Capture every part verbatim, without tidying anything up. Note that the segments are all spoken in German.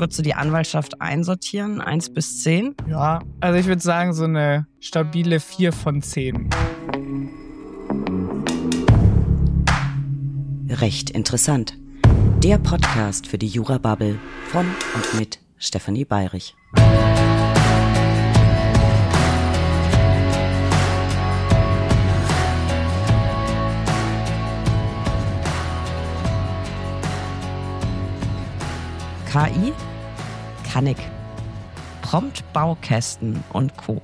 würdest du die Anwaltschaft einsortieren? Eins bis zehn? Ja, also ich würde sagen, so eine stabile vier von zehn. Recht interessant. Der Podcast für die Jura-Bubble von und mit Stefanie Bayrich. K I, Kannik, Prompt-Baukästen und Co.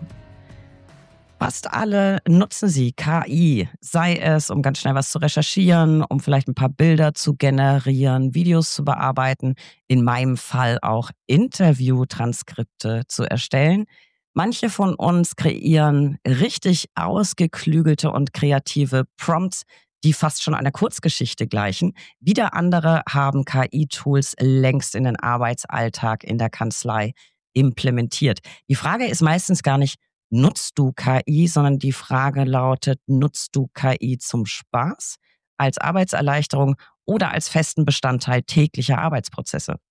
Fast alle nutzen sie K I, sei es, um ganz schnell was zu recherchieren, um vielleicht ein paar Bilder zu generieren, Videos zu bearbeiten, in meinem Fall auch Interviewtranskripte zu erstellen. Manche von uns kreieren richtig ausgeklügelte und kreative Prompts, die fast schon einer Kurzgeschichte gleichen. Wieder andere haben K I-Tools längst in den Arbeitsalltag in der Kanzlei implementiert. Die Frage ist meistens gar nicht, nutzt du K I, sondern die Frage lautet, nutzt du K I zum Spaß, als Arbeitserleichterung oder als festen Bestandteil täglicher Arbeitsprozesse?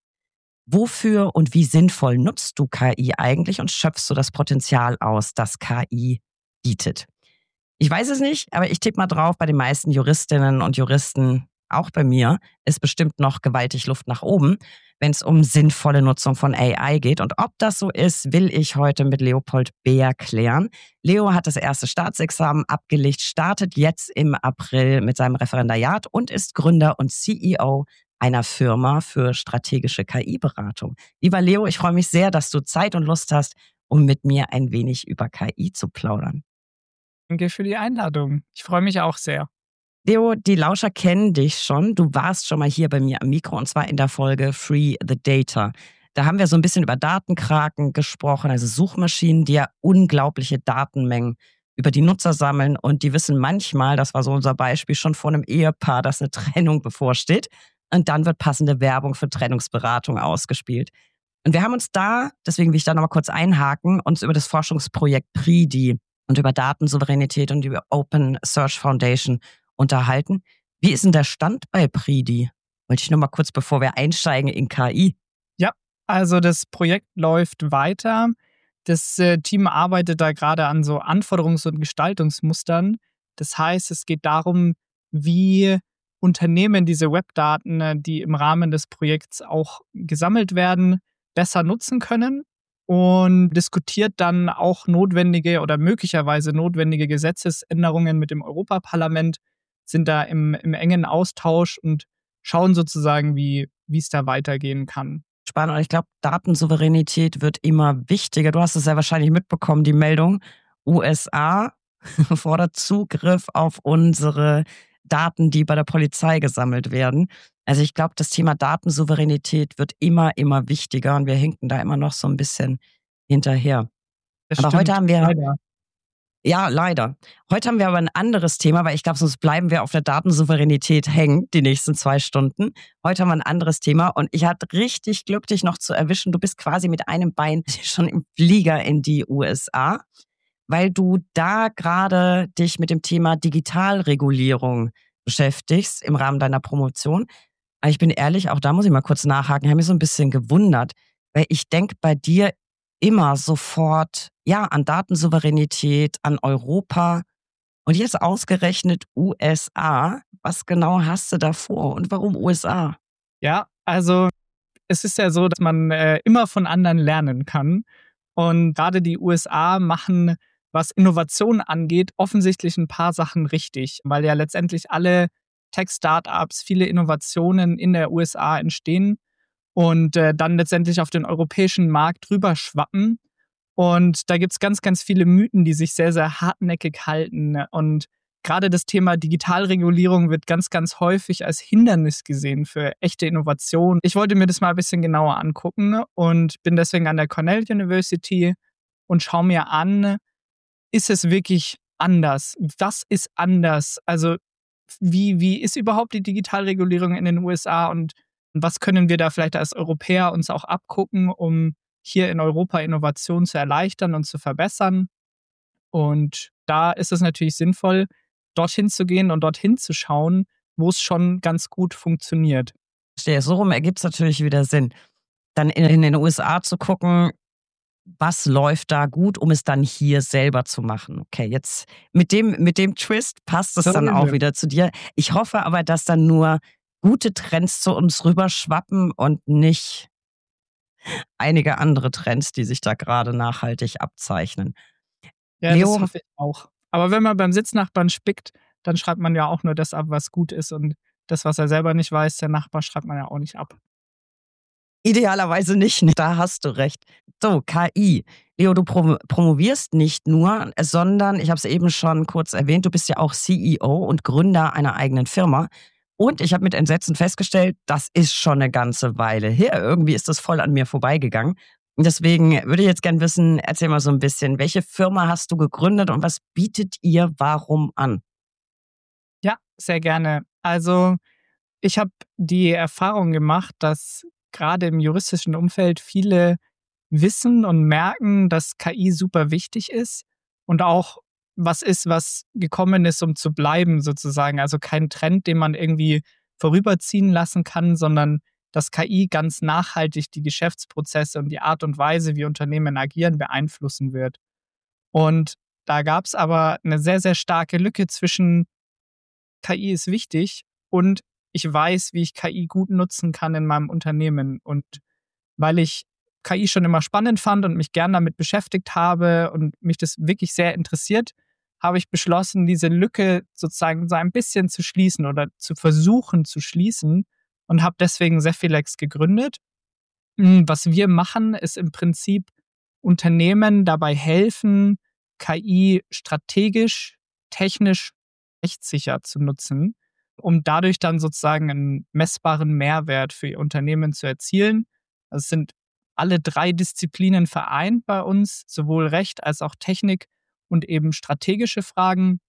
Wofür und wie sinnvoll nutzt du K I eigentlich und schöpfst du das Potenzial aus, das K I bietet? Ich weiß es nicht, aber ich tippe mal drauf, bei den meisten Juristinnen und Juristen, auch bei mir, ist bestimmt noch gewaltig Luft nach oben, wenn es um sinnvolle Nutzung von A I geht. Und ob das so ist, will ich heute mit Leopold Beer klären. Leo hat das erste Staatsexamen abgelegt, startet jetzt im April mit seinem Referendariat und ist Gründer und C E O einer Firma für strategische K I-Beratung. Lieber Leo, ich freue mich sehr, dass du Zeit und Lust hast, um mit mir ein wenig über K I zu plaudern. Danke für die Einladung. Ich freue mich auch sehr. Leo, die Lauscher kennen dich schon. Du warst schon mal hier bei mir am Mikro und zwar in der Folge Free the Data. Da haben wir so ein bisschen über Datenkraken gesprochen, also Suchmaschinen, die ja unglaubliche Datenmengen über die Nutzer sammeln und die wissen manchmal, das war so unser Beispiel, schon vor einem Ehepaar, dass eine Trennung bevorsteht und dann wird passende Werbung für Trennungsberatung ausgespielt. Und wir haben uns da, deswegen will ich da nochmal kurz einhaken, uns über das Forschungsprojekt P R I D I und über Datensouveränität und über Open Search Foundation unterhalten. Wie ist denn der Stand bei P R I D I? Wollte ich nur mal kurz, bevor wir einsteigen in K I. Ja, also das Projekt läuft weiter. Das äh, Team arbeitet da gerade an so Anforderungs- und Gestaltungsmustern. Das heißt, es geht darum, wie Unternehmen diese Webdaten, äh, die im Rahmen des Projekts auch gesammelt werden, besser nutzen können. Und diskutiert dann auch notwendige oder möglicherweise notwendige Gesetzesänderungen mit dem Europaparlament, sind da im, im engen Austausch und schauen sozusagen, wie wie es da weitergehen kann. Spannend. Und ich glaube, Datensouveränität wird immer wichtiger. Du hast es ja wahrscheinlich mitbekommen, die Meldung. U S A fordert Zugriff auf unsere Daten, die bei der Polizei gesammelt werden. Also ich glaube, das Thema Datensouveränität wird immer, immer wichtiger und wir hinken da immer noch so ein bisschen hinterher. Das aber stimmt, heute haben wir, leider. ja, leider. Heute haben wir aber ein anderes Thema, weil ich glaube, sonst bleiben wir auf der Datensouveränität hängen, die nächsten zwei Stunden. Heute haben wir ein anderes Thema und ich hatte richtig Glück, dich noch zu erwischen. Du bist quasi mit einem Bein schon im Flieger in die U S A, weil du da gerade dich mit dem Thema Digitalregulierung beschäftigst im Rahmen deiner Promotion. Aber ich bin ehrlich, auch da muss ich mal kurz nachhaken. Ich habe mich so ein bisschen gewundert, weil ich denke bei dir immer sofort ja an Datensouveränität, an Europa und jetzt ausgerechnet U S A. Was genau hast du da vor und warum U S A? Ja, also es ist ja so, dass man äh, immer von anderen lernen kann. Und gerade die U S A machen, was Innovation angeht, offensichtlich ein paar Sachen richtig, weil ja letztendlich alle Tech-Startups, viele Innovationen in der U S A entstehen und äh, dann letztendlich auf den europäischen Markt rüber schwappen. Und da gibt es ganz, ganz viele Mythen, die sich sehr, sehr hartnäckig halten. Und gerade das Thema Digitalregulierung wird ganz, ganz häufig als Hindernis gesehen für echte Innovation. Ich wollte mir das mal ein bisschen genauer angucken und bin deswegen an der Cornell University und schaue mir an, ist es wirklich anders? Was ist anders? Also wie, wie ist überhaupt die Digitalregulierung in den U S A und was können wir da vielleicht als Europäer uns auch abgucken, um hier in Europa Innovation zu erleichtern und zu verbessern? Und da ist es natürlich sinnvoll, dorthin zu gehen und dorthin zu schauen, wo es schon ganz gut funktioniert. Verstehe, so rum ergibt es natürlich wieder Sinn. dann in, in den U S A zu gucken, was läuft da gut, um es dann hier selber zu machen. Okay, jetzt mit dem, mit dem Twist passt es So dann ist auch es. wieder zu dir. Ich hoffe aber, dass dann nur gute Trends zu uns rüberschwappen und nicht einige andere Trends, die sich da gerade nachhaltig abzeichnen. Ja, das Leo, hoffe ich auch. Aber wenn man beim Sitznachbarn spickt, dann schreibt man ja auch nur das ab, was gut ist. Und das, was er selber nicht weiß, der Nachbar, schreibt man ja auch nicht ab. idealerweise nicht, ne? Da hast du recht. So, K I. Leo, du prom promovierst nicht nur, sondern, ich habe es eben schon kurz erwähnt, du bist ja auch C E O und Gründer einer eigenen Firma. Und ich habe mit Entsetzen festgestellt, das ist schon eine ganze Weile her. Irgendwie ist das voll an mir vorbeigegangen. Und deswegen würde ich jetzt gern wissen, erzähl mal so ein bisschen, welche Firma hast du gegründet und was bietet ihr warum an? Ja, sehr gerne. Also, ich habe die Erfahrung gemacht, dass gerade im juristischen Umfeld viele wissen und merken, dass K I super wichtig ist und auch was ist, was gekommen ist, um zu bleiben sozusagen. Also kein Trend, den man irgendwie vorüberziehen lassen kann, sondern dass K I ganz nachhaltig die Geschäftsprozesse und die Art und Weise, wie Unternehmen agieren, beeinflussen wird. Und da gab es aber eine sehr, sehr starke Lücke zwischen K I ist wichtig und ich weiß, wie ich K I gut nutzen kann in meinem Unternehmen. Und weil ich K I schon immer spannend fand und mich gern damit beschäftigt habe und mich das wirklich sehr interessiert, habe ich beschlossen, diese Lücke sozusagen so ein bisschen zu schließen oder zu versuchen zu schließen und habe deswegen Sephilex gegründet. Mm, Was wir machen, ist im Prinzip Unternehmen dabei helfen, K I strategisch, technisch, rechtssicher zu nutzen, um dadurch dann sozusagen einen messbaren Mehrwert für ihr Unternehmen zu erzielen. Also es sind alle drei Disziplinen vereint bei uns, sowohl Recht als auch Technik und eben strategische Fragen.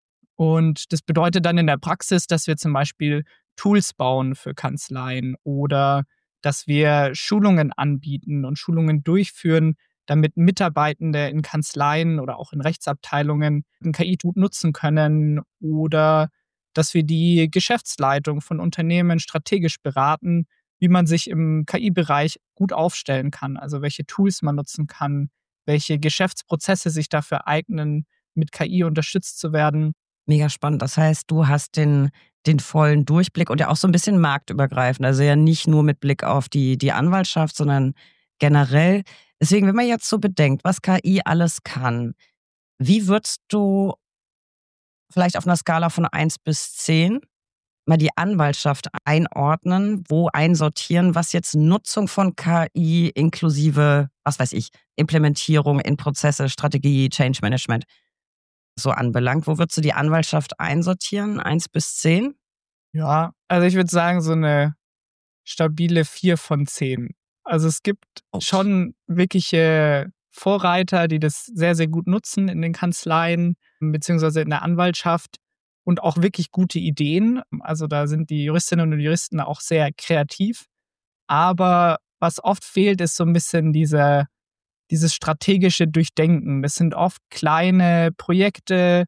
Und das bedeutet dann in der Praxis, dass wir zum Beispiel Tools bauen für Kanzleien oder dass wir Schulungen anbieten und Schulungen durchführen, damit Mitarbeitende in Kanzleien oder auch in Rechtsabteilungen ein K I gut nutzen können oder dass wir die Geschäftsleitung von Unternehmen strategisch beraten, wie man sich im K I-Bereich gut aufstellen kann, also welche Tools man nutzen kann, welche Geschäftsprozesse sich dafür eignen, mit K I unterstützt zu werden. Mega spannend. Das heißt, du hast den, den vollen Durchblick und ja auch so ein bisschen marktübergreifend. Also ja nicht nur mit Blick auf die, die Anwaltschaft, sondern generell. Deswegen, wenn man jetzt so bedenkt, was K I alles kann, wie würdest du vielleicht auf einer Skala von eins bis zehn mal die Anwaltschaft einordnen, wo einsortieren, was jetzt Nutzung von K I inklusive, was weiß ich, Implementierung in Prozesse, Strategie, Change Management so anbelangt? Wo würdest du die Anwaltschaft einsortieren? Eins bis zehn? Ja, also ich würde sagen, so eine stabile vier von zehn. Also es gibt Okay. schon wirkliche Vorreiter, die das sehr, sehr gut nutzen in den Kanzleien beziehungsweise in der Anwaltschaft und auch wirklich gute Ideen. Also da sind die Juristinnen und Juristen auch sehr kreativ. Aber was oft fehlt, ist so ein bisschen diese, dieses strategische Durchdenken. Das sind oft kleine Projekte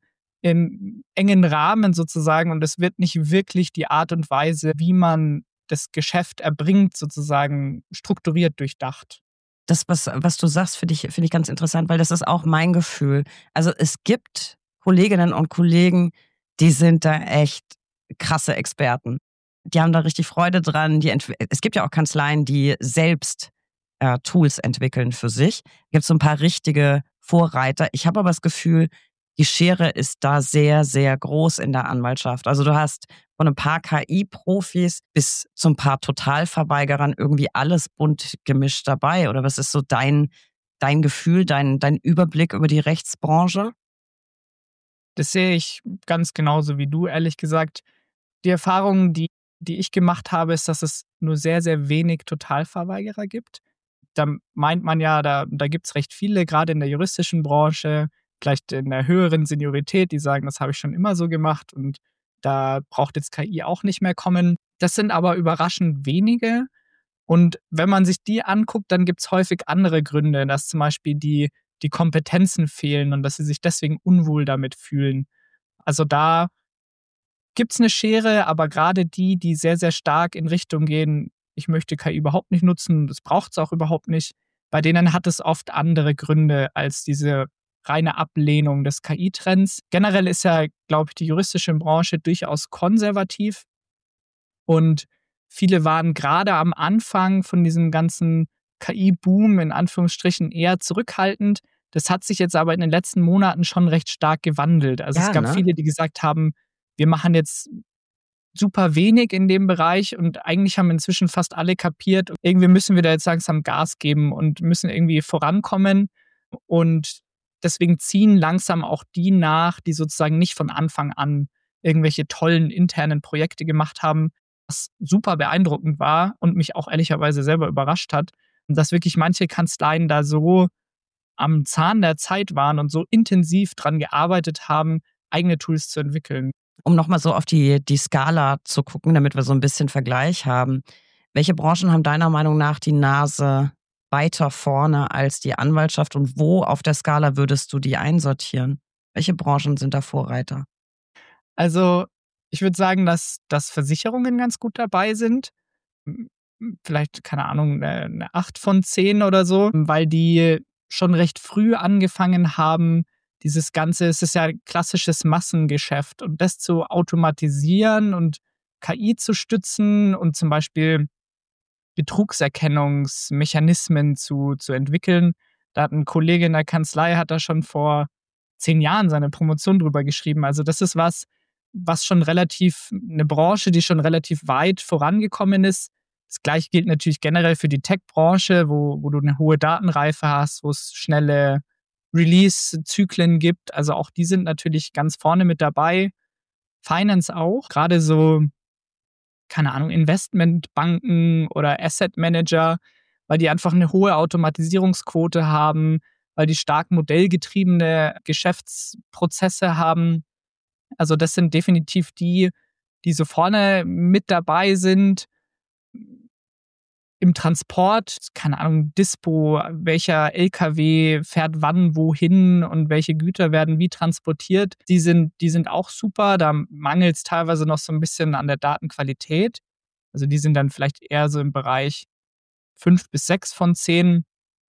im engen Rahmen sozusagen und es wird nicht wirklich die Art und Weise, wie man das Geschäft erbringt, sozusagen strukturiert durchdacht. Das, was, was du sagst, finde ich, finde ich ganz interessant, weil das ist auch mein Gefühl. Also es gibt Kolleginnen und Kollegen, die sind da echt krasse Experten. Die haben da richtig Freude dran. Die entw- es gibt ja auch Kanzleien, die selbst äh, Tools entwickeln für sich. Da gibt es so ein paar richtige Vorreiter. Ich habe aber das Gefühl, die Schere ist da sehr, sehr groß in der Anwaltschaft. Also du hast von ein paar K I-Profis bis zu ein paar Totalverweigerern irgendwie alles bunt gemischt dabei. Oder was ist so dein, dein Gefühl, dein, dein Überblick über die Rechtsbranche? Das sehe ich ganz genauso wie du, ehrlich gesagt. Die Erfahrung, die, die ich gemacht habe, ist, dass es nur sehr, sehr wenig Totalverweigerer gibt. Da meint man ja, da, da gibt es recht viele, gerade in der juristischen Branche, vielleicht in der höheren Seniorität, die sagen, das habe ich schon immer so gemacht und da braucht jetzt K I auch nicht mehr kommen. Das sind aber überraschend wenige. Und wenn man sich die anguckt, dann gibt es häufig andere Gründe, dass zum Beispiel die, die Kompetenzen fehlen und dass sie sich deswegen unwohl damit fühlen. Also da gibt es eine Schere, aber gerade die, die sehr, sehr stark in Richtung gehen, ich möchte K I überhaupt nicht nutzen, das braucht es auch überhaupt nicht. Bei denen hat es oft andere Gründe als diese reine Ablehnung des K I-Trends. Generell ist ja, glaube ich, die juristische Branche durchaus konservativ und viele waren gerade am Anfang von diesem ganzen K I-Boom in Anführungsstrichen eher zurückhaltend. Das hat sich jetzt aber in den letzten Monaten schon recht stark gewandelt. Also Ja, es gab ne? viele, die gesagt haben, wir machen jetzt super wenig in dem Bereich und eigentlich haben inzwischen fast alle kapiert, irgendwie müssen wir da jetzt langsam Gas geben und müssen irgendwie vorankommen und deswegen ziehen langsam auch die nach, die sozusagen nicht von Anfang an irgendwelche tollen internen Projekte gemacht haben, was super beeindruckend war und mich auch ehrlicherweise selber überrascht hat, dass wirklich manche Kanzleien da so am Zahn der Zeit waren und so intensiv dran gearbeitet haben, eigene Tools zu entwickeln. Um nochmal so auf die, die Skala zu gucken, damit wir so ein bisschen Vergleich haben. Welche Branchen haben deiner Meinung nach die Nase weiter vorne als die Anwaltschaft und wo auf der Skala würdest du die einsortieren? Welche Branchen sind da Vorreiter? Also ich würde sagen, dass, dass Versicherungen ganz gut dabei sind. M- Vielleicht, keine Ahnung, eine eine acht von zehn oder so, weil die schon recht früh angefangen haben, dieses Ganze, es ist ja klassisches Massengeschäft und das zu automatisieren und K I zu stützen und zum Beispiel Betrugserkennungsmechanismen zu, zu entwickeln. Da hat ein Kollege in der Kanzlei, hat da schon vor zehn Jahren seine Promotion drüber geschrieben. Also das ist was, was schon relativ, eine Branche, die schon relativ weit vorangekommen ist. Das gleiche gilt natürlich generell für die Tech-Branche, wo, wo du eine hohe Datenreife hast, wo es schnelle Release-Zyklen gibt. Also auch die sind natürlich ganz vorne mit dabei. Finance auch. Gerade so, keine Ahnung, Investmentbanken oder Asset Manager, weil die einfach eine hohe Automatisierungsquote haben, weil die stark modellgetriebene Geschäftsprozesse haben. Also das sind definitiv die, die so vorne mit dabei sind. Im Transport, keine Ahnung, Dispo, welcher L K W fährt wann wohin und welche Güter werden wie transportiert. Die sind, die sind auch super. Da mangelt es teilweise noch so ein bisschen an der Datenqualität. Also die sind dann vielleicht eher so im Bereich fünf bis sechs von zehn.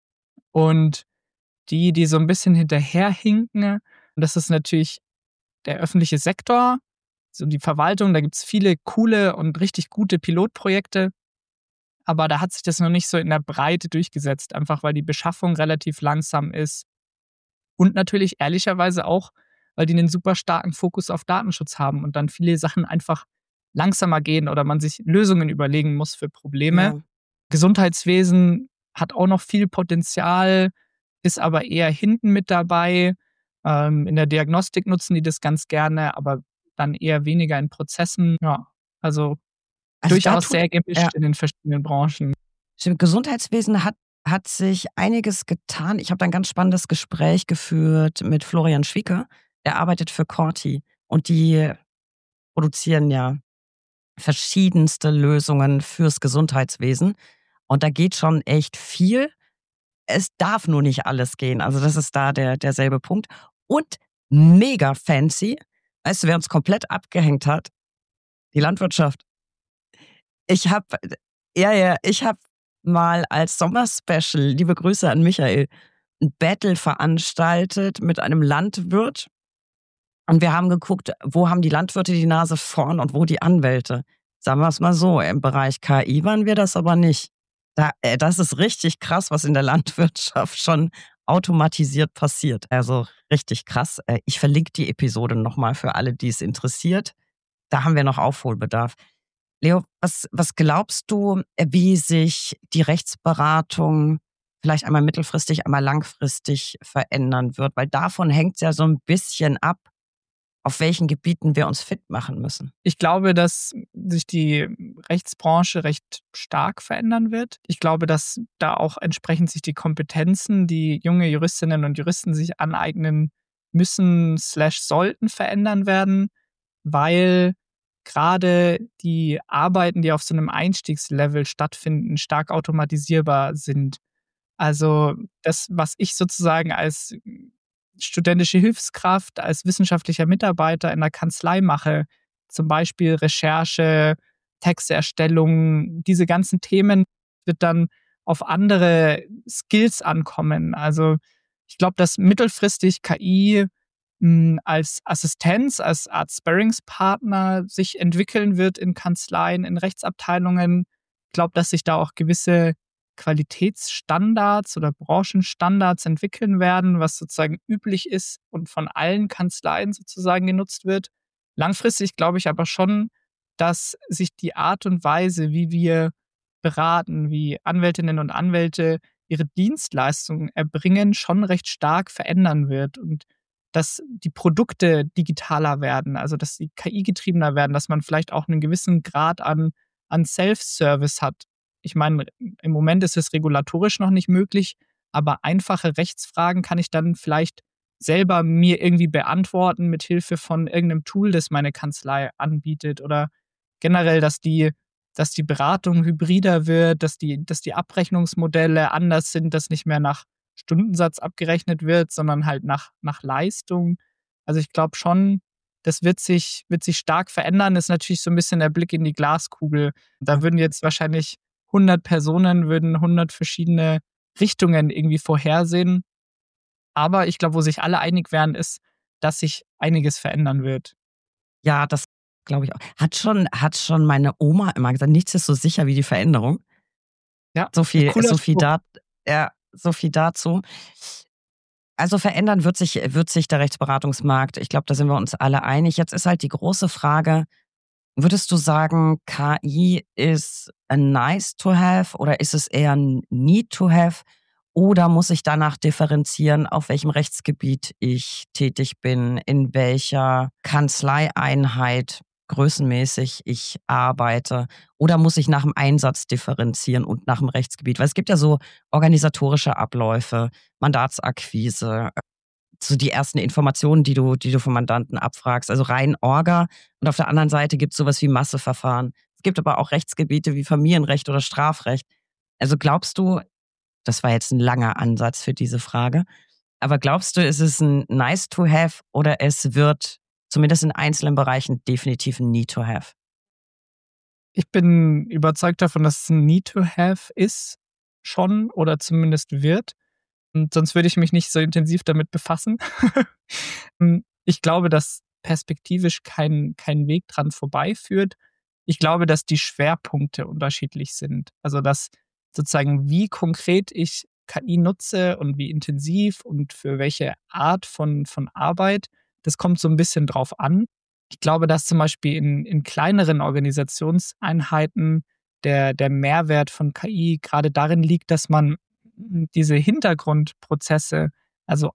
Und die, die so ein bisschen hinterherhinken, und das ist natürlich der öffentliche Sektor, so die Verwaltung. Da gibt es viele coole und richtig gute Pilotprojekte. Aber da hat sich das noch nicht so in der Breite durchgesetzt, einfach weil die Beschaffung relativ langsam ist. Und natürlich ehrlicherweise auch, weil die einen super starken Fokus auf Datenschutz haben und dann viele Sachen einfach langsamer gehen oder man sich Lösungen überlegen muss für Probleme. Ja. Gesundheitswesen hat auch noch viel Potenzial, ist aber eher hinten mit dabei. Ähm, in der Diagnostik nutzen die das ganz gerne, aber dann eher weniger in Prozessen. Ja, also Also da durchaus tut, sehr ja, gemischt in den verschiedenen Branchen. stimmt, Gesundheitswesen hat, hat sich einiges getan. Ich habe da ein ganz spannendes Gespräch geführt mit Florian Schwieker. Der arbeitet für Corti und die produzieren ja verschiedenste Lösungen fürs Gesundheitswesen. Und da geht schon echt viel. Es darf nur nicht alles gehen. Also das ist da der, derselbe Punkt. Und mega fancy. Weißt du, wer uns komplett abgehängt hat? Die Landwirtschaft. Ich habe, ja, ja, ich habe mal als Sommerspecial, liebe Grüße an Michael, ein Battle veranstaltet mit einem Landwirt. Und wir haben geguckt, wo haben die Landwirte die Nase vorn und wo die Anwälte. Sagen wir es mal so, im Bereich K I waren wir das aber nicht. Da, äh, das ist richtig krass, was in der Landwirtschaft schon automatisiert passiert. Also richtig krass. Äh, ich verlinke die Episode nochmal für alle, die es interessiert. Da haben wir noch Aufholbedarf. Leo, was, was glaubst du, wie sich die Rechtsberatung vielleicht einmal mittelfristig, einmal langfristig verändern wird? Weil davon hängt es ja so ein bisschen ab, auf welchen Gebieten wir uns fit machen müssen. Ich glaube, dass sich die Rechtsbranche recht stark verändern wird. Ich glaube, dass da auch entsprechend sich die Kompetenzen, die junge Juristinnen und Juristen sich aneignen müssen, slash sollten verändern werden, weil gerade die Arbeiten, die auf so einem Einstiegslevel stattfinden, stark automatisierbar sind. Also das, was ich sozusagen als studentische Hilfskraft, als wissenschaftlicher Mitarbeiter in der Kanzlei mache, zum Beispiel Recherche, Texterstellung, diese ganzen Themen wird dann auf andere Skills ankommen. Also ich glaube, dass mittelfristig K I mh, als Assistenz, als Art Sparringspartner sich entwickeln wird in Kanzleien, in Rechtsabteilungen. Ich glaube, dass sich da auch gewisse Qualitätsstandards oder Branchenstandards entwickeln werden, was sozusagen üblich ist und von allen Kanzleien sozusagen genutzt wird. Langfristig glaube ich aber schon, dass sich die Art und Weise, wie wir beraten, wie Anwältinnen und Anwälte ihre Dienstleistungen erbringen, schon recht stark verändern wird und dass die Produkte digitaler werden, also dass sie K I-getriebener werden, dass man vielleicht auch einen gewissen Grad an, an Self-Service hat. Ich meine, im Moment ist es regulatorisch noch nicht möglich, aber einfache Rechtsfragen kann ich dann vielleicht selber mir irgendwie beantworten mit Hilfe von irgendeinem Tool, das meine Kanzlei anbietet oder generell, dass die, dass die Beratung hybrider wird, dass die, dass die Abrechnungsmodelle anders sind, dass nicht mehr nach Stundensatz abgerechnet wird, sondern halt nach, nach Leistung. Also ich glaube schon, das wird sich, wird sich stark verändern. Das ist natürlich so ein bisschen der Blick in die Glaskugel. Da würden jetzt wahrscheinlich hundert Personen, würden hundert verschiedene Richtungen irgendwie vorhersehen. Aber ich glaube, wo sich alle einig werden, ist, dass sich einiges verändern wird. Ja, das glaube ich auch. Hat schon, hat schon meine Oma immer gesagt, nichts ist so sicher wie die Veränderung. Ja, So viel, cooler so viel, Spruch. da, ja, so viel dazu. Also verändern wird sich, wird sich der Rechtsberatungsmarkt. Ich glaube, da sind wir uns alle einig. Jetzt ist halt die große Frage, würdest du sagen, K I ist a nice to have oder ist es eher ein need to have? Oder muss ich danach differenzieren, auf welchem Rechtsgebiet ich tätig bin, in welcher Kanzleieinheit größenmäßig ich arbeite? Oder muss ich nach dem Einsatz differenzieren und nach dem Rechtsgebiet? Weil es gibt ja so organisatorische Abläufe, Mandatsakquise, so die ersten Informationen, die du, die du vom Mandanten abfragst, also rein Orga. Und auf der anderen Seite gibt es sowas wie Masseverfahren. Es gibt aber auch Rechtsgebiete wie Familienrecht oder Strafrecht. Also glaubst du, das war jetzt ein langer Ansatz für diese Frage, aber glaubst du, ist es ein nice to have oder es wird zumindest in einzelnen Bereichen definitiv ein need to have? Ich bin überzeugt davon, dass es ein need to have ist, schon oder zumindest wird. Und sonst würde ich mich nicht so intensiv damit befassen. Ich glaube, dass perspektivisch kein, kein Weg dran vorbeiführt. Ich glaube, dass die Schwerpunkte unterschiedlich sind. Also, dass sozusagen, wie konkret ich K I nutze und wie intensiv und für welche Art von, von Arbeit, das kommt so ein bisschen drauf an. Ich glaube, dass zum Beispiel in, in kleineren Organisationseinheiten der, der Mehrwert von K I gerade darin liegt, dass man diese Hintergrundprozesse, also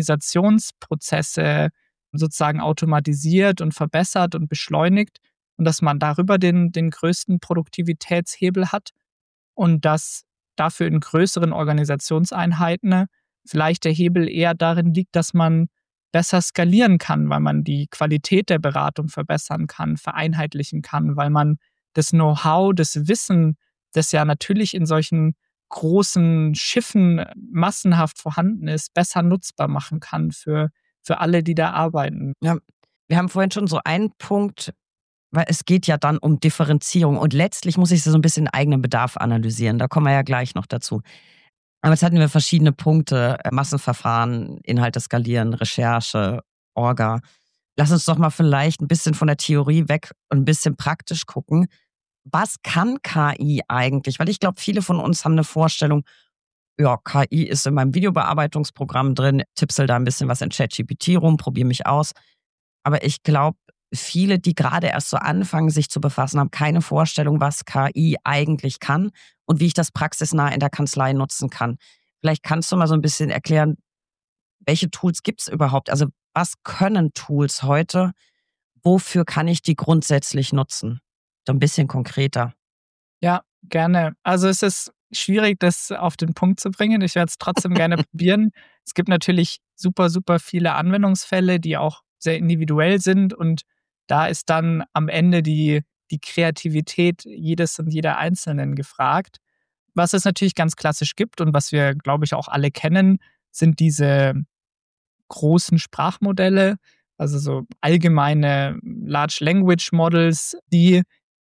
Organisationsprozesse sozusagen automatisiert und verbessert und beschleunigt und dass man darüber den, den größten Produktivitätshebel hat und dass dafür in größeren Organisationseinheiten vielleicht der Hebel eher darin liegt, dass man besser skalieren kann, weil man die Qualität der Beratung verbessern kann, vereinheitlichen kann, weil man das Know-how, das Wissen, das ja natürlich in solchen großen Schiffen massenhaft vorhanden ist, besser nutzbar machen kann für, für alle, die da arbeiten. Ja, wir haben vorhin schon so einen Punkt, weil es geht ja dann um Differenzierung und letztlich muss ich so ein bisschen eigenen Bedarf analysieren. Da kommen wir ja gleich noch dazu. Aber jetzt hatten wir verschiedene Punkte, Massenverfahren, Inhalte skalieren, Recherche, Orga. Lass uns doch mal vielleicht ein bisschen von der Theorie weg und ein bisschen praktisch gucken. Was kann K I eigentlich? Weil ich glaube, viele von uns haben eine Vorstellung, ja, K I ist in meinem Videobearbeitungsprogramm drin, tipsel da ein bisschen was in ChatGPT rum, probiere mich aus. Aber ich glaube, viele, die gerade erst so anfangen, sich zu befassen, haben keine Vorstellung, was K I eigentlich kann und wie ich das praxisnah in der Kanzlei nutzen kann. Vielleicht kannst du mal so ein bisschen erklären, welche Tools gibt es überhaupt? Also was können Tools heute? Wofür kann ich die grundsätzlich nutzen? So ein bisschen konkreter. Ja, gerne. Also es ist schwierig, das auf den Punkt zu bringen. Ich werde es trotzdem gerne probieren. Es gibt natürlich super, super viele Anwendungsfälle, die auch sehr individuell sind und da ist dann am Ende die, die Kreativität jedes und jeder Einzelnen gefragt. Was es natürlich ganz klassisch gibt und was wir, glaube ich, auch alle kennen, sind diese großen Sprachmodelle, also so allgemeine Large Language Models, die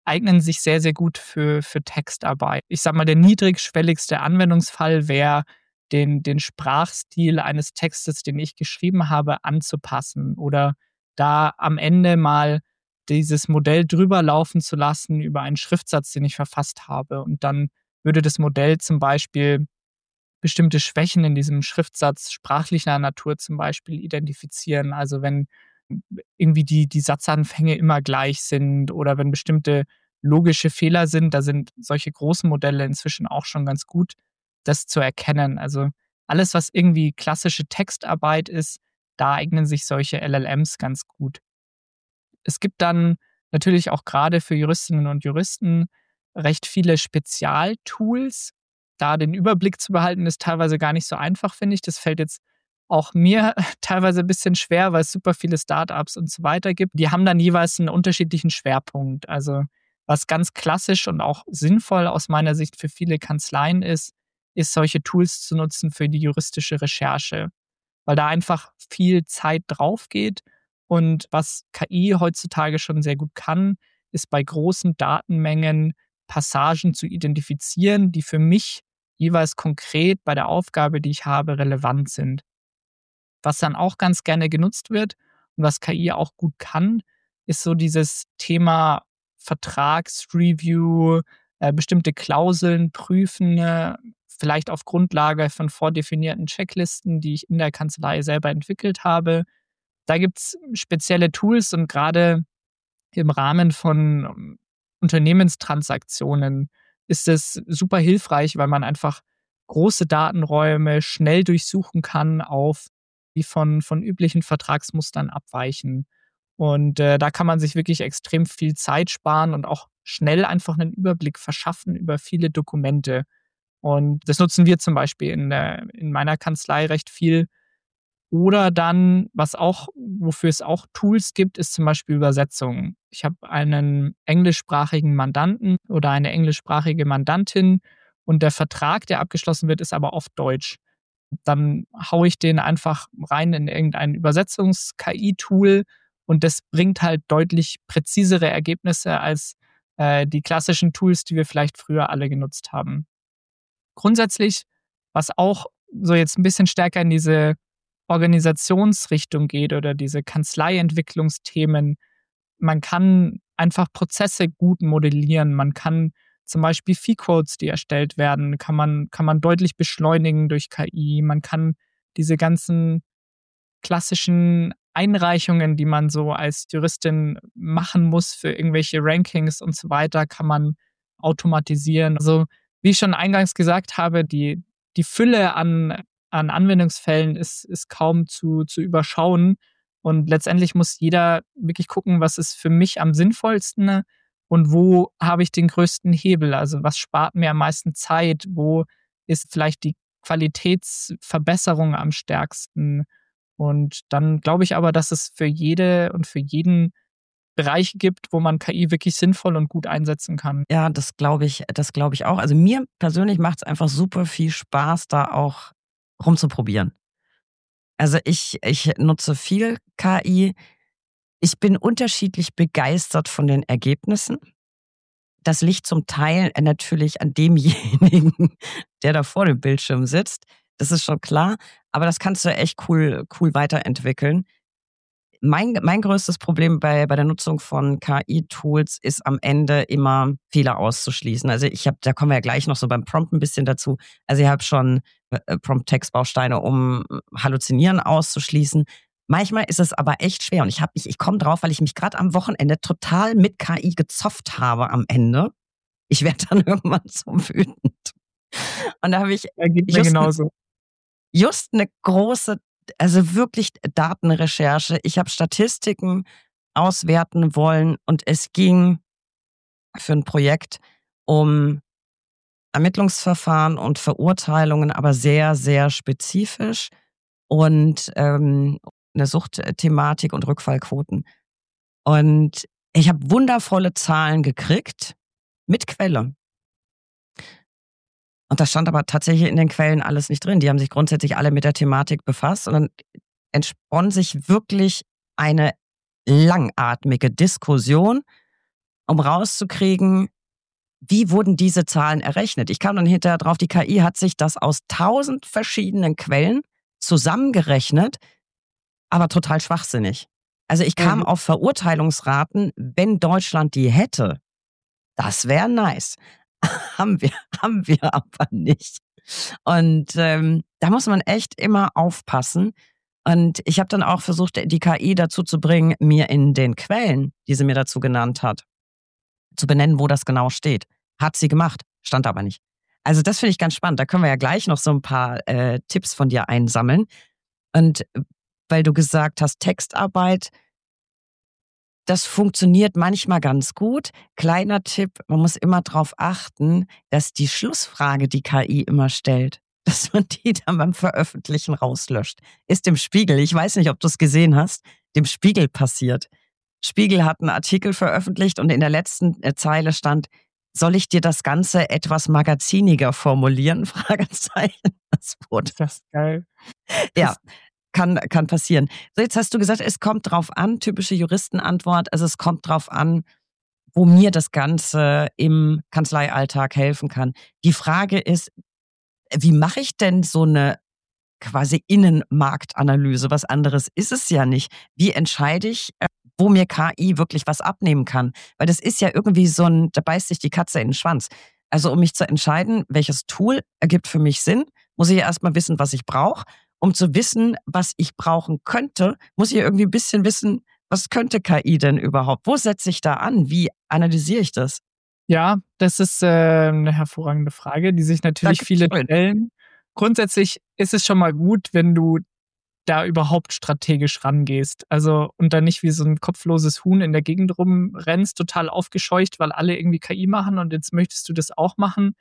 eignen sich sehr, sehr gut für, für Textarbeit. Ich sag mal, der niedrigschwelligste Anwendungsfall wäre, den, den Sprachstil eines Textes, den ich geschrieben habe, anzupassen oder da am Ende mal dieses Modell drüber laufen zu lassen über einen Schriftsatz, den ich verfasst habe. Und dann würde das Modell zum Beispiel bestimmte Schwächen in diesem Schriftsatz sprachlicher Natur zum Beispiel identifizieren. Also wenn irgendwie die, die Satzanfänge immer gleich sind oder wenn bestimmte logische Fehler sind, da sind solche großen Modelle inzwischen auch schon ganz gut, das zu erkennen. Also alles, was irgendwie klassische Textarbeit ist, da eignen sich solche L L Ms ganz gut. Es gibt dann natürlich auch gerade für Juristinnen und Juristen recht viele Spezialtools. Da den Überblick zu behalten, ist teilweise gar nicht so einfach, finde ich. Das fällt jetzt auch mir teilweise ein bisschen schwer, weil es super viele Startups und so weiter gibt. Die haben dann jeweils einen unterschiedlichen Schwerpunkt. Also was ganz klassisch und auch sinnvoll aus meiner Sicht für viele Kanzleien ist, ist solche Tools zu nutzen für die juristische Recherche, weil da einfach viel Zeit drauf geht. Und was K I heutzutage schon sehr gut kann, ist bei großen Datenmengen Passagen zu identifizieren, die für mich jeweils konkret bei der Aufgabe, die ich habe, relevant sind. Was dann auch ganz gerne genutzt wird und was K I auch gut kann, ist so dieses Thema Vertragsreview, äh, bestimmte Klauseln prüfen, äh, vielleicht auf Grundlage von vordefinierten Checklisten, die ich in der Kanzlei selber entwickelt habe. Da gibt es spezielle Tools und gerade im Rahmen von um, Unternehmenstransaktionen ist es super hilfreich, weil man einfach große Datenräume schnell durchsuchen kann, auf die von, von üblichen Vertragsmustern abweichen. Und äh, da kann man sich wirklich extrem viel Zeit sparen und auch schnell einfach einen Überblick verschaffen über viele Dokumente. Und das nutzen wir zum Beispiel in, der, in meiner Kanzlei recht viel. Oder dann, was auch, wofür es auch Tools gibt, ist zum Beispiel Übersetzung. Ich habe einen englischsprachigen Mandanten oder eine englischsprachige Mandantin und der Vertrag, der abgeschlossen wird, ist aber auf Deutsch. Dann haue ich den einfach rein in irgendein Übersetzungs-K I-Tool und das bringt halt deutlich präzisere Ergebnisse als äh, die klassischen Tools, die wir vielleicht früher alle genutzt haben. Grundsätzlich, was auch so jetzt ein bisschen stärker in diese Organisationsrichtung geht oder diese Kanzleientwicklungsthemen, man kann einfach Prozesse gut modellieren. Man kann zum Beispiel Fee-Codes, die erstellt werden, kann man, kann man deutlich beschleunigen durch K I. Man kann diese ganzen klassischen Einreichungen, die man so als Juristin machen muss für irgendwelche Rankings und so weiter, kann man automatisieren. Also wie ich schon eingangs gesagt habe, die, die Fülle an, an Anwendungsfällen ist, ist kaum zu, zu überschauen. Und letztendlich muss jeder wirklich gucken, was ist für mich am sinnvollsten und wo habe ich den größten Hebel. Also was spart mir am meisten Zeit, wo ist vielleicht die Qualitätsverbesserung am stärksten. Und dann glaube ich aber, dass es für jede und für jeden Bereiche gibt, wo man K I wirklich sinnvoll und gut einsetzen kann. Ja, das glaube ich, das glaube ich auch. Also mir persönlich macht es einfach super viel Spaß, da auch rumzuprobieren. Also ich, ich nutze viel K I. Ich bin unterschiedlich begeistert von den Ergebnissen. Das liegt zum Teil natürlich an demjenigen, der da vor dem Bildschirm sitzt. Das ist schon klar. Aber das kannst du echt cool, cool weiterentwickeln. Mein, mein größtes Problem bei, bei der Nutzung von K I-Tools ist am Ende immer Fehler auszuschließen. Also ich habe, da kommen wir ja gleich noch so beim Prompt ein bisschen dazu. Also ich habe schon äh, Prompt-Text-Bausteine, um Halluzinieren auszuschließen. Manchmal ist es aber echt schwer und ich habe mich, ich komme drauf, weil ich mich gerade am Wochenende total mit K I gezofft habe am Ende. Ich werde dann irgendwann so wütend. Und da habe ich ja, geht mir genauso. Just eine große, also wirklich Datenrecherche. Ich habe Statistiken auswerten wollen und es ging für ein Projekt um Ermittlungsverfahren und Verurteilungen, aber sehr, sehr spezifisch und ähm, eine Suchtthematik und Rückfallquoten. Und ich habe wundervolle Zahlen gekriegt mit Quelle. Und das stand aber tatsächlich in den Quellen alles nicht drin. Die haben sich grundsätzlich alle mit der Thematik befasst und dann entspann sich wirklich eine langatmige Diskussion. um rauszukriegen, wie wurden diese Zahlen errechnet. Ich kam dann hinterher drauf, die K I hat sich das aus tausend verschiedenen Quellen zusammengerechnet, aber total schwachsinnig. Also ich kam Mhm. auf Verurteilungsraten, wenn Deutschland die hätte. Das wäre nice. haben wir, haben wir aber nicht. Und ähm, da muss man echt immer aufpassen. Und ich habe dann auch versucht, die K I dazu zu bringen, mir in den Quellen, die sie mir dazu genannt hat, zu benennen, wo das genau steht. Hat sie gemacht, stand aber nicht. Also das finde ich ganz spannend. Da können wir ja gleich noch so ein paar äh, Tipps von dir einsammeln. Und weil du gesagt hast, Textarbeit, das funktioniert manchmal ganz gut. Kleiner Tipp, man muss immer darauf achten, dass die Schlussfrage die K I immer stellt, dass man die dann beim Veröffentlichen rauslöscht. Ist dem Spiegel, ich weiß nicht, ob du es gesehen hast, dem Spiegel passiert. Spiegel hat einen Artikel veröffentlicht und in der letzten Zeile stand, soll ich dir das Ganze etwas magaziniger formulieren? Fragezeichen. Das wurde. Das ist geil. Ja, kann, kann passieren. So, jetzt hast du gesagt, es kommt drauf an, typische Juristenantwort, also es kommt drauf an, wo mir das Ganze im Kanzleialltag helfen kann. Die Frage ist, wie mache ich denn so eine quasi Innenmarktanalyse? Was anderes ist es ja nicht. Wie entscheide ich, wo mir K I wirklich was abnehmen kann? Weil das ist ja irgendwie so ein, da beißt sich die Katze in den Schwanz. Also um mich zu entscheiden, welches Tool ergibt für mich Sinn, muss ich ja erstmal wissen, was ich brauche. Um zu wissen, was ich brauchen könnte, muss ich ja irgendwie ein bisschen wissen, was könnte K I denn überhaupt? Wo setze ich da an? Wie analysiere ich das? Ja, das ist äh, eine hervorragende Frage, die sich natürlich Danke viele schön. stellen. Grundsätzlich ist es schon mal gut, wenn du da überhaupt strategisch rangehst. Also und da nicht wie so ein kopfloses Huhn in der Gegend rumrennst, total aufgescheucht, weil alle irgendwie K I machen und jetzt möchtest du das auch machen.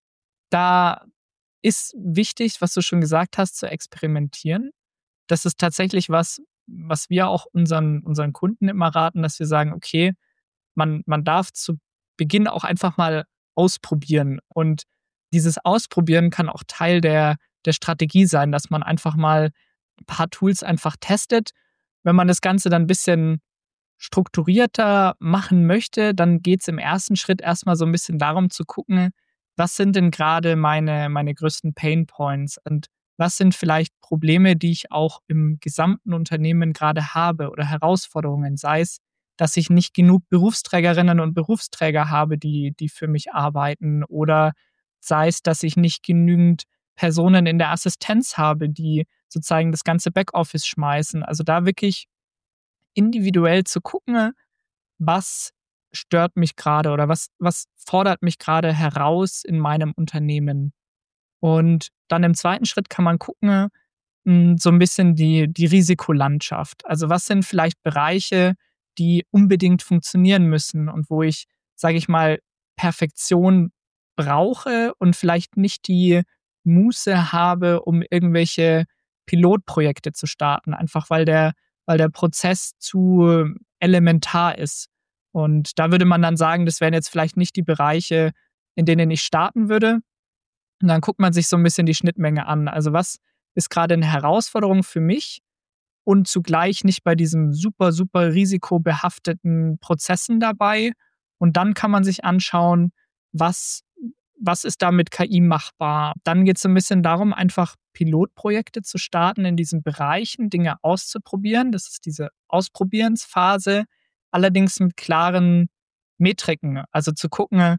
Da ist wichtig, was du schon gesagt hast, zu experimentieren. Das ist tatsächlich was, was wir auch unseren, unseren Kunden immer raten, dass wir sagen, okay, man, man darf zu Beginn auch einfach mal ausprobieren. Und dieses Ausprobieren kann auch Teil der, der Strategie sein, dass man einfach mal ein paar Tools einfach testet. Wenn man das Ganze dann ein bisschen strukturierter machen möchte, dann geht es im ersten Schritt erstmal so ein bisschen darum zu gucken, was sind denn gerade meine, meine größten Pain Points und was sind vielleicht Probleme, die ich auch im gesamten Unternehmen gerade habe oder Herausforderungen, sei es, dass ich nicht genug Berufsträgerinnen und Berufsträger habe, die, die für mich arbeiten oder sei es, dass ich nicht genügend Personen in der Assistenz habe, die sozusagen das ganze Backoffice schmeißen. Also da wirklich individuell zu gucken, was stört mich gerade oder was, was fordert mich gerade heraus in meinem Unternehmen. Und dann im zweiten Schritt kann man gucken, mh, so ein bisschen die, die Risikolandschaft. Also was sind vielleicht Bereiche, die unbedingt funktionieren müssen und wo ich, sage ich mal, Perfektion brauche und vielleicht nicht die Muße habe, um irgendwelche Pilotprojekte zu starten, einfach weil der, weil der Prozess zu elementar ist. Und da würde man dann sagen, das wären jetzt vielleicht nicht die Bereiche, in denen ich starten würde. Und dann guckt man sich so ein bisschen die Schnittmenge an. Also was ist gerade eine Herausforderung für mich und zugleich nicht bei diesem super, super risikobehafteten Prozessen dabei. Und dann kann man sich anschauen, was, was ist da mit K I machbar. Dann geht es so ein bisschen darum, einfach Pilotprojekte zu starten in diesen Bereichen, Dinge auszuprobieren. Das ist diese Ausprobierensphase, allerdings mit klaren Metriken. Also zu gucken,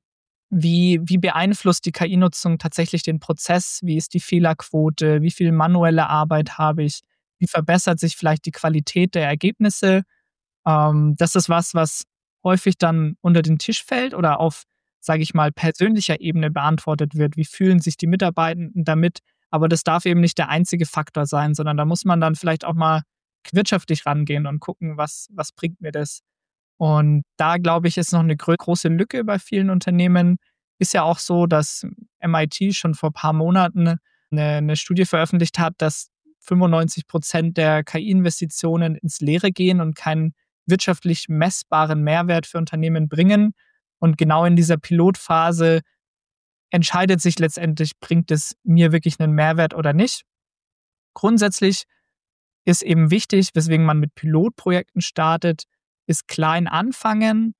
wie, wie beeinflusst die K I-Nutzung tatsächlich den Prozess, wie ist die Fehlerquote, wie viel manuelle Arbeit habe ich, wie verbessert sich vielleicht die Qualität der Ergebnisse. Ähm, das ist was, was häufig dann unter den Tisch fällt oder auf, sage ich mal, persönlicher Ebene beantwortet wird. Wie fühlen sich die Mitarbeitenden damit? Aber das darf eben nicht der einzige Faktor sein, sondern da muss man dann vielleicht auch mal wirtschaftlich rangehen und gucken, was, was bringt mir das. Und da, glaube ich, ist noch eine grö- große Lücke bei vielen Unternehmen. Ist ja auch so, dass M I T schon vor ein paar Monaten eine, eine Studie veröffentlicht hat, dass fünfundneunzig Prozent der K I-Investitionen ins Leere gehen und keinen wirtschaftlich messbaren Mehrwert für Unternehmen bringen. Und genau in dieser Pilotphase entscheidet sich letztendlich, bringt es mir wirklich einen Mehrwert oder nicht. Grundsätzlich ist eben wichtig, weswegen man mit Pilotprojekten startet, ist klein anfangen,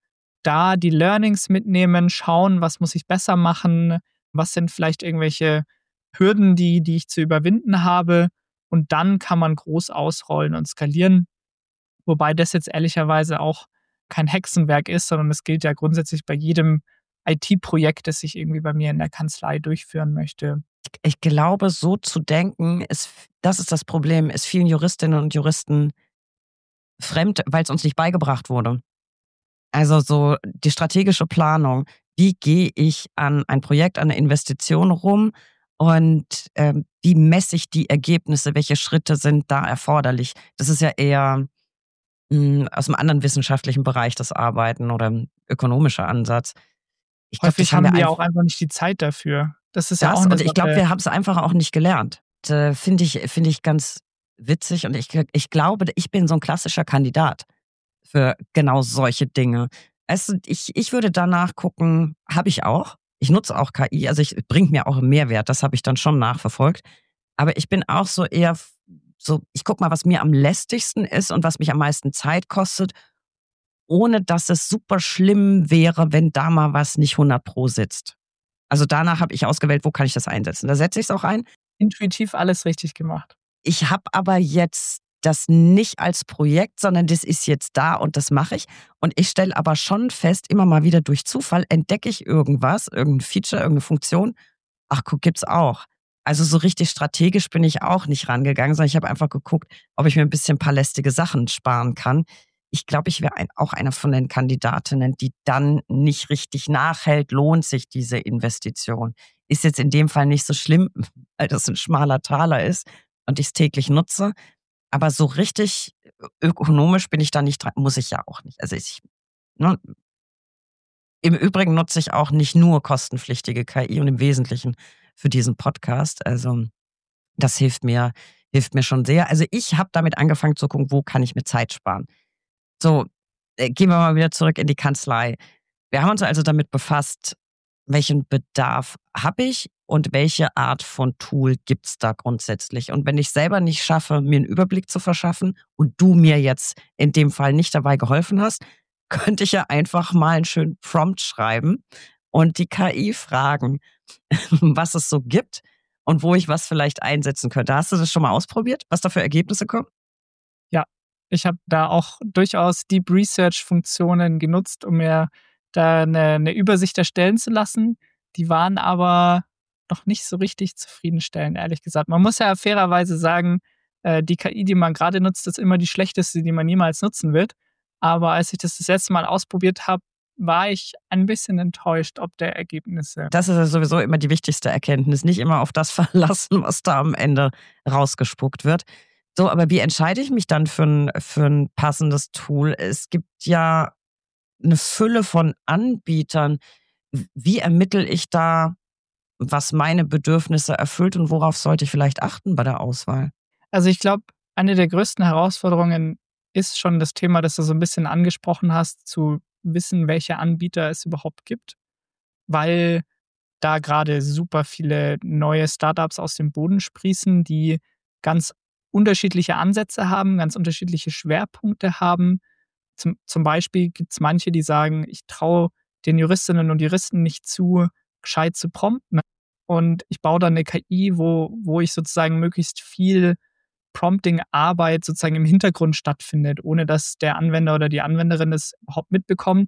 da die Learnings mitnehmen, schauen, was muss ich besser machen, was sind vielleicht irgendwelche Hürden, die, die ich zu überwinden habe. Und dann kann man groß ausrollen und skalieren. Wobei das jetzt ehrlicherweise auch kein Hexenwerk ist, sondern es gilt ja grundsätzlich bei jedem I T-Projekt, das ich irgendwie bei mir in der Kanzlei durchführen möchte. Ich glaube, so zu denken, ist, das ist das Problem, ist vielen Juristinnen und Juristen fremd, weil es uns nicht beigebracht wurde. Also so die strategische Planung. Wie gehe ich an ein Projekt, an eine Investition rum und ähm, wie messe ich die Ergebnisse? Welche Schritte sind da erforderlich? Das ist ja eher mh, aus einem anderen wissenschaftlichen Bereich das Arbeiten oder ein ökonomischer Ansatz. Ich glaub, Häufig das haben haben wir wir einf- auch einfach nicht die Zeit dafür. Das ist ja auch das eine und ich glaube, Sache. wir haben es einfach auch nicht gelernt. Äh, Finde ich, finde ich ganz witzig und ich, ich glaube, ich bin so ein klassischer Kandidat für genau solche Dinge. Also ich, ich würde danach gucken, habe ich auch. Ich nutze auch K I, also ich bringt mir auch einen Mehrwert, das habe ich dann schon nachverfolgt. Aber ich bin auch so eher f- so, ich gucke mal, was mir am lästigsten ist und was mich am meisten Zeit kostet, ohne dass es super schlimm wäre, wenn da mal was nicht hundert pro sitzt. Also danach habe ich ausgewählt, wo kann ich das einsetzen. Da setze ich es auch ein. Intuitiv alles richtig gemacht. Ich habe aber jetzt das nicht als Projekt, sondern das ist jetzt da und das mache ich. Und ich stelle aber schon fest, immer mal wieder durch Zufall entdecke ich irgendwas, irgendein Feature, irgendeine Funktion. Ach, guck, gibt's auch. Also so richtig strategisch bin ich auch nicht rangegangen, sondern ich habe einfach geguckt, ob ich mir ein bisschen ein paar lästige Sachen sparen kann. Ich glaube, ich wäre ein, auch einer von den Kandidatinnen, die dann nicht richtig nachhält, lohnt sich diese Investition. Ist jetzt in dem Fall nicht so schlimm, weil das ein schmaler Taler ist und ich es täglich nutze. Aber so richtig ökonomisch bin ich da nicht dran, muss ich ja auch nicht. Also ich, ne, im Übrigen nutze ich auch nicht nur kostenpflichtige K I und im Wesentlichen für diesen Podcast. Also das hilft mir, hilft mir schon sehr. Also ich habe damit angefangen zu gucken, wo kann ich mir Zeit sparen. So, äh, gehen wir mal wieder zurück in die Kanzlei. Wir haben uns also damit befasst, welchen Bedarf habe ich und welche Art von Tool gibt es da grundsätzlich. Und wenn ich selber nicht schaffe, mir einen Überblick zu verschaffen und du mir jetzt in dem Fall nicht dabei geholfen hast, könnte ich ja einfach mal einen schönen Prompt schreiben und die K I fragen, was es so gibt und wo ich was vielleicht einsetzen könnte. Hast du das schon mal ausprobiert, was da für Ergebnisse kommen? Ja, ich habe da auch durchaus Deep Research-Funktionen genutzt, um mir da eine, eine Übersicht erstellen zu lassen. Die waren aber noch nicht so richtig zufriedenstellend, ehrlich gesagt. Man muss ja fairerweise sagen, äh, die K I, die man gerade nutzt, ist immer die schlechteste, die man jemals nutzen wird. Aber als ich das das letzte Mal ausprobiert habe, war ich ein bisschen enttäuscht ob der Ergebnisse. Das ist ja sowieso immer die wichtigste Erkenntnis. Nicht immer auf das verlassen, was da am Ende rausgespuckt wird. So, aber wie entscheide ich mich dann für ein, für ein passendes Tool? Es gibt ja eine Fülle von Anbietern. Wie ermittle ich da, was meine Bedürfnisse erfüllt und worauf sollte ich vielleicht achten bei der Auswahl? Also ich glaube, eine der größten Herausforderungen ist schon das Thema, das du so ein bisschen angesprochen hast, zu wissen, welche Anbieter es überhaupt gibt, weil da gerade super viele neue Startups aus dem Boden sprießen, die ganz unterschiedliche Ansätze haben, ganz unterschiedliche Schwerpunkte haben. Zum, zum Beispiel gibt es manche, die sagen, ich traue den Juristinnen und Juristen nicht zu, gescheit zu prompten. Und ich baue dann eine K I, wo, wo ich sozusagen möglichst viel Prompting-Arbeit sozusagen im Hintergrund stattfindet, ohne dass der Anwender oder die Anwenderin es überhaupt mitbekommt.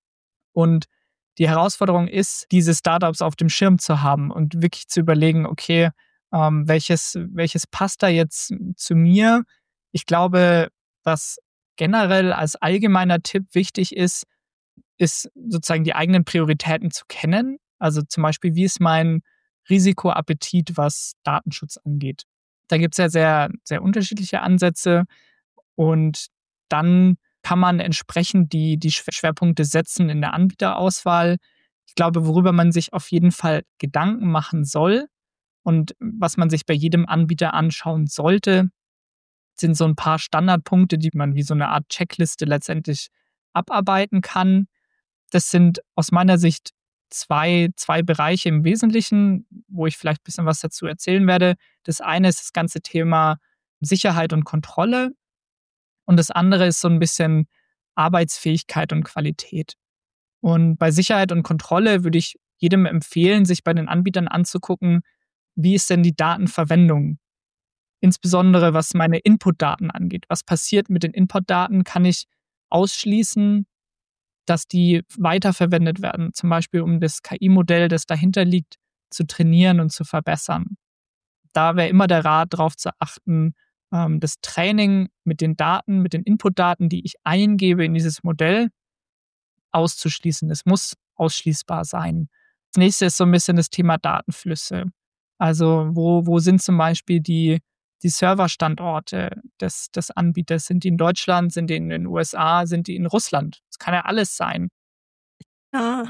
Und die Herausforderung ist, diese Startups auf dem Schirm zu haben und wirklich zu überlegen, okay, ähm, welches, welches passt da jetzt zu mir? Ich glaube, was generell als allgemeiner Tipp wichtig ist, ist sozusagen die eigenen Prioritäten zu kennen. Also zum Beispiel, wie ist mein Risikoappetit, was Datenschutz angeht? Da gibt es ja sehr, sehr unterschiedliche Ansätze und dann kann man entsprechend die, die Schwerpunkte setzen in der Anbieterauswahl. Ich glaube, worüber man sich auf jeden Fall Gedanken machen soll und was man sich bei jedem Anbieter anschauen sollte, sind so ein paar Standardpunkte, die man wie so eine Art Checkliste letztendlich abarbeiten kann. Das sind aus meiner Sicht zwei, zwei Bereiche im Wesentlichen, wo ich vielleicht ein bisschen was dazu erzählen werde. Das eine ist das ganze Thema Sicherheit und Kontrolle und das andere ist so ein bisschen Arbeitsfähigkeit und Qualität. Und bei Sicherheit und Kontrolle würde ich jedem empfehlen, sich bei den Anbietern anzugucken, wie ist denn die Datenverwendung? Insbesondere was meine Inputdaten angeht. Was passiert mit den Inputdaten? Kann ich ausschließen, dass die weiterverwendet werden, zum Beispiel um das K I-Modell, das dahinter liegt, zu trainieren und zu verbessern. Da wäre immer der Rat, darauf zu achten, ähm, das Training mit den Daten, mit den Inputdaten, die ich eingebe in dieses Modell, auszuschließen. Es muss ausschließbar sein. Das nächste ist so ein bisschen das Thema Datenflüsse. Also wo, wo sind zum Beispiel die, die Serverstandorte des, des Anbieters? Sind die in Deutschland? Sind die in den U S A? Sind die in Russland? Das kann ja alles sein. Ja.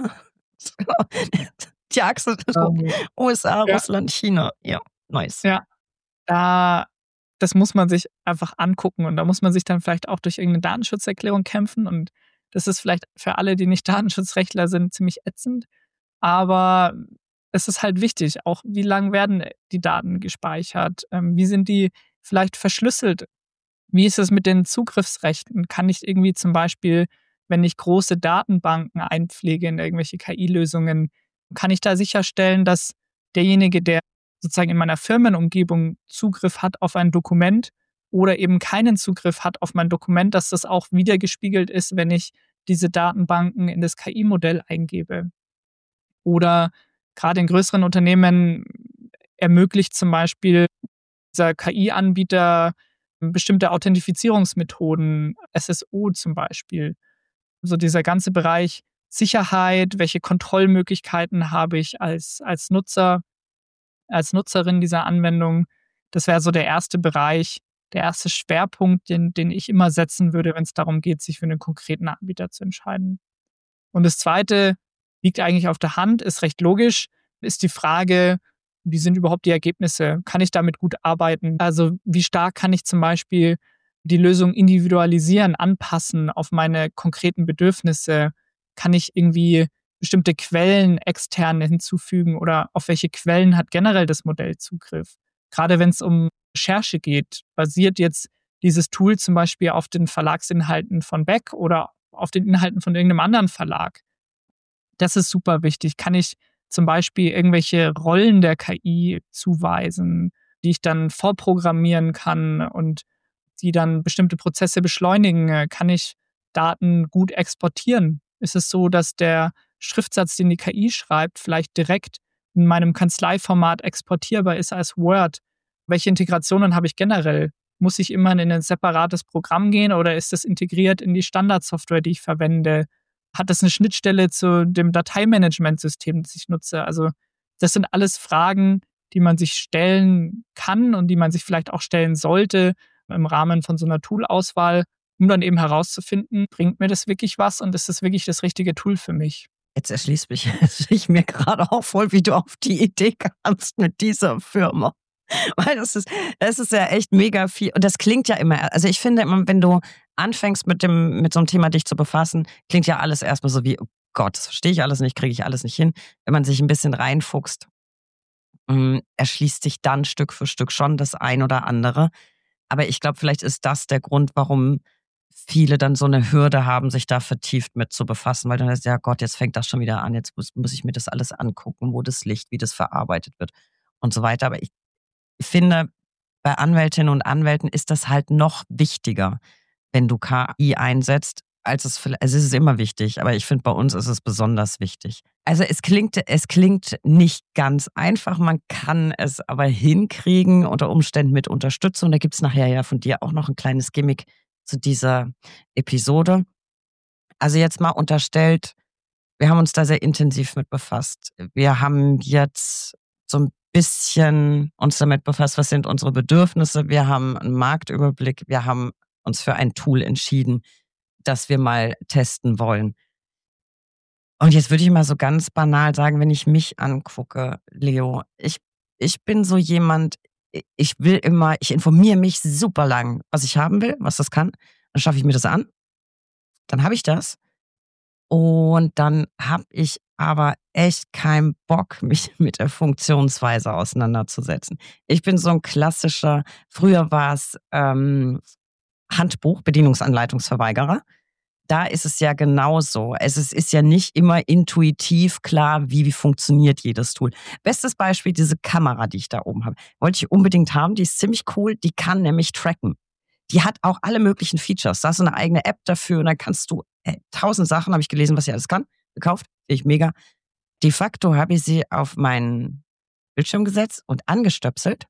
Die Achse Ähm, U S A, ja. Russland, China. Ja, nice. Ja, da, das muss man sich einfach angucken und da muss man sich dann vielleicht auch durch irgendeine Datenschutzerklärung kämpfen und das ist vielleicht für alle, die nicht Datenschutzrechtler sind, ziemlich ätzend, aber es ist halt wichtig, auch wie lang werden die Daten gespeichert, ähm, wie sind die vielleicht verschlüsselt, wie ist es mit den Zugriffsrechten, kann ich irgendwie zum Beispiel, wenn ich große Datenbanken einpflege in irgendwelche K I-Lösungen, kann ich da sicherstellen, dass derjenige, der sozusagen in meiner Firmenumgebung Zugriff hat auf ein Dokument oder eben keinen Zugriff hat auf mein Dokument, dass das auch wiedergespiegelt ist, wenn ich diese Datenbanken in das K I-Modell eingebe. Oder gerade in größeren Unternehmen ermöglicht zum Beispiel dieser K I-Anbieter bestimmte Authentifizierungsmethoden, S S O zum Beispiel. Also dieser ganze Bereich Sicherheit, welche Kontrollmöglichkeiten habe ich als, als Nutzer, als Nutzerin dieser Anwendung. Das wäre so der erste Bereich, der erste Schwerpunkt, den, den ich immer setzen würde, wenn es darum geht, sich für einen konkreten Anbieter zu entscheiden. Und das zweite liegt eigentlich auf der Hand, ist recht logisch, ist die Frage, wie sind überhaupt die Ergebnisse? Kann ich damit gut arbeiten? Also wie stark kann ich zum Beispiel die Lösung individualisieren, anpassen auf meine konkreten Bedürfnisse? Kann ich irgendwie bestimmte Quellen extern hinzufügen oder auf welche Quellen hat generell das Modell Zugriff? Gerade wenn es um Recherche geht, basiert jetzt dieses Tool zum Beispiel auf den Verlagsinhalten von Beck oder auf den Inhalten von irgendeinem anderen Verlag? Das ist super wichtig. Kann ich zum Beispiel irgendwelche Rollen der K I zuweisen, die ich dann vorprogrammieren kann und die dann bestimmte Prozesse beschleunigen? Kann ich Daten gut exportieren? Ist es so, dass der Schriftsatz, den die K I schreibt, vielleicht direkt in meinem Kanzleiformat exportierbar ist als Word? Welche Integrationen habe ich generell? Muss ich immer in ein separates Programm gehen oder ist das integriert in die Standardsoftware, die ich verwende? Hat das eine Schnittstelle zu dem Dateimanagementsystem, das ich nutze? Also das sind alles Fragen, die man sich stellen kann und die man sich vielleicht auch stellen sollte im Rahmen von so einer Toolauswahl, um dann eben herauszufinden, bringt mir das wirklich was und ist das wirklich das richtige Tool für mich? Jetzt erschließt mich ich mir gerade auch voll, wie du auf die Idee kamst mit dieser Firma. Weil das ist, das ist ja echt mega viel. Und das klingt ja immer, also ich finde immer, wenn du anfängst mit dem, mit so einem Thema dich zu befassen, klingt ja alles erstmal so wie, oh Gott, das verstehe ich alles nicht, kriege ich alles nicht hin. Wenn man sich ein bisschen reinfuchst, mh, erschließt sich dann Stück für Stück schon das ein oder andere. Aber ich glaube, vielleicht ist das der Grund, warum viele dann so eine Hürde haben, sich da vertieft mit zu befassen, weil dann ist ja Gott, jetzt fängt das schon wieder an, jetzt muss, muss ich mir das alles angucken, wo das Licht, wie das verarbeitet wird und so weiter. Aber ich finde, bei Anwältinnen und Anwälten ist das halt noch wichtiger, wenn du K I einsetzt, als es vielleicht, also es ist immer wichtig, aber ich finde, bei uns ist es besonders wichtig. Also es klingt, es klingt nicht ganz einfach, man kann es aber hinkriegen, unter Umständen mit Unterstützung. Da gibt es nachher ja von dir auch noch ein kleines Gimmick zu dieser Episode. Also jetzt mal unterstellt, wir haben uns da sehr intensiv mit befasst. Wir haben jetzt so ein bisschen uns damit befasst, was sind unsere Bedürfnisse. Wir haben einen Marktüberblick. Wir haben uns für ein Tool entschieden, das wir mal testen wollen. Und jetzt würde ich mal so ganz banal sagen, wenn ich mich angucke, Leo, ich, ich bin so jemand, ich will immer, ich informiere mich super lang, was ich haben will, was das kann. Dann schaffe ich mir das an. Dann habe ich das. Und dann habe ich aber echt keinen Bock, mich mit der Funktionsweise auseinanderzusetzen. Ich bin so ein klassischer, früher war es ähm, Handbuch, Bedienungsanleitungsverweigerer. da ist es ja genauso. Es ist, ist ja nicht immer intuitiv klar, wie, wie funktioniert jedes Tool. Bestes Beispiel, diese Kamera, die ich da oben habe. Wollte ich unbedingt haben, die ist ziemlich cool, die kann nämlich tracken. Die hat auch alle möglichen Features. Da hast du eine eigene App dafür und dann kannst du äh, tausend Sachen, habe ich gelesen, was sie alles kann, gekauft. Finde ich mega. De facto habe ich sie auf meinen Bildschirm gesetzt und angestöpselt.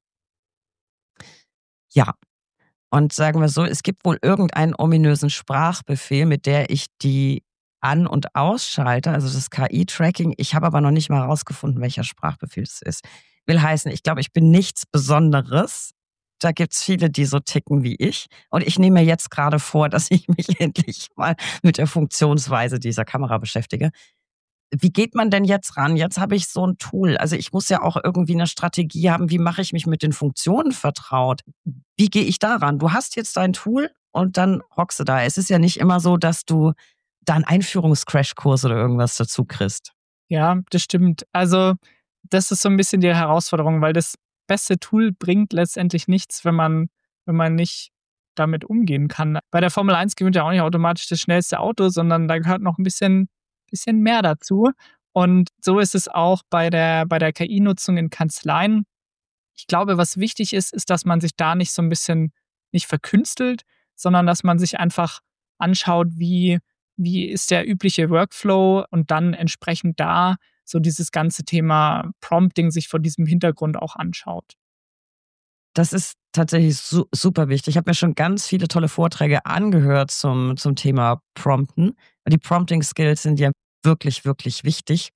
Ja, und sagen wir so, es gibt wohl irgendeinen ominösen Sprachbefehl, mit der ich die an- und ausschalte, also das K I-Tracking. Ich habe aber noch nicht mal herausgefunden, welcher Sprachbefehl es ist. Will heißen, ich glaube, ich bin nichts Besonderes. Da gibt's viele, die so ticken wie ich. Und ich nehme mir jetzt gerade vor, dass ich mich endlich mal mit der Funktionsweise dieser Kamera beschäftige. Wie geht man denn jetzt ran? Jetzt habe ich so ein Tool. Also ich muss ja auch irgendwie eine Strategie haben. Wie mache ich mich mit den Funktionen vertraut? Wie gehe ich da ran? Du hast jetzt dein Tool und dann hockst du da. Es ist ja nicht immer so, dass du da einen Einführungscrashkurs oder irgendwas dazu kriegst. Ja, das stimmt. Also das ist so ein bisschen die Herausforderung, weil das beste Tool bringt letztendlich nichts, wenn man, wenn man nicht damit umgehen kann. Bei der Formel eins gewinnt ja auch nicht automatisch das schnellste Auto, sondern da gehört noch ein bisschen, bisschen mehr dazu. Und so ist es auch bei der, bei der K I-Nutzung in Kanzleien. Ich glaube, was wichtig ist, ist, dass man sich da nicht so ein bisschen nicht verkünstelt, sondern dass man sich einfach anschaut, wie, wie ist der übliche Workflow und dann entsprechend da so dieses ganze Thema Prompting sich vor diesem Hintergrund auch anschaut. Das ist tatsächlich su super wichtig. Ich habe mir schon ganz viele tolle Vorträge angehört zum, zum Thema Prompten. Die Prompting-Skills sind ja wirklich, wirklich wichtig.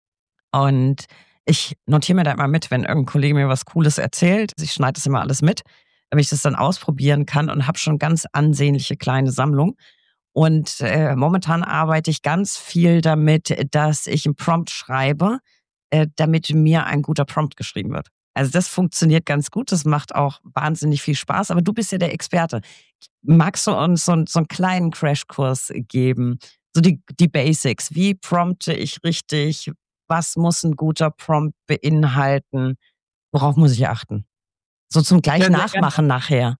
Und ich notiere mir da immer mit, wenn irgendein Kollege mir was Cooles erzählt. Ich schneide das immer alles mit, damit ich das dann ausprobieren kann und habe schon ganz ansehnliche kleine Sammlung. Und äh, momentan arbeite ich ganz viel damit, dass ich einen Prompt schreibe, äh, damit mir ein guter Prompt geschrieben wird. Also das funktioniert ganz gut, das macht auch wahnsinnig viel Spaß, aber du bist ja der Experte. Magst du uns so, so einen kleinen Crashkurs geben? So die, die Basics, wie prompte ich richtig? Was muss ein guter Prompt beinhalten? Worauf muss ich achten? So zum gleich Ja, sehr Nachmachen nachher.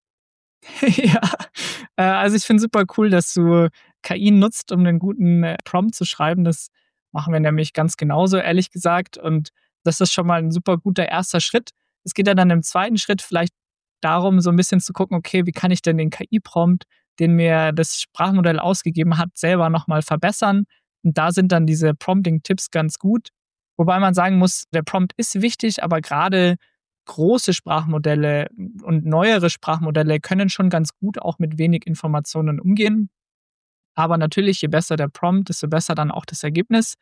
Ja, äh, also ich finde super cool, dass du K I nutzt, um einen guten äh, Prompt zu schreiben. Das machen wir nämlich ganz genauso, ehrlich gesagt. Und das ist schon mal ein super guter erster Schritt. Es geht ja dann im zweiten Schritt vielleicht darum, so ein bisschen zu gucken, okay, wie kann ich denn den K I-Prompt, den mir das Sprachmodell ausgegeben hat, selber nochmal verbessern? Und da sind dann diese Prompting-Tipps ganz gut. Wobei man sagen muss, der Prompt ist wichtig, aber gerade große Sprachmodelle und neuere Sprachmodelle können schon ganz gut auch mit wenig Informationen umgehen. Aber natürlich, je besser der Prompt, desto besser dann auch das Ergebnis.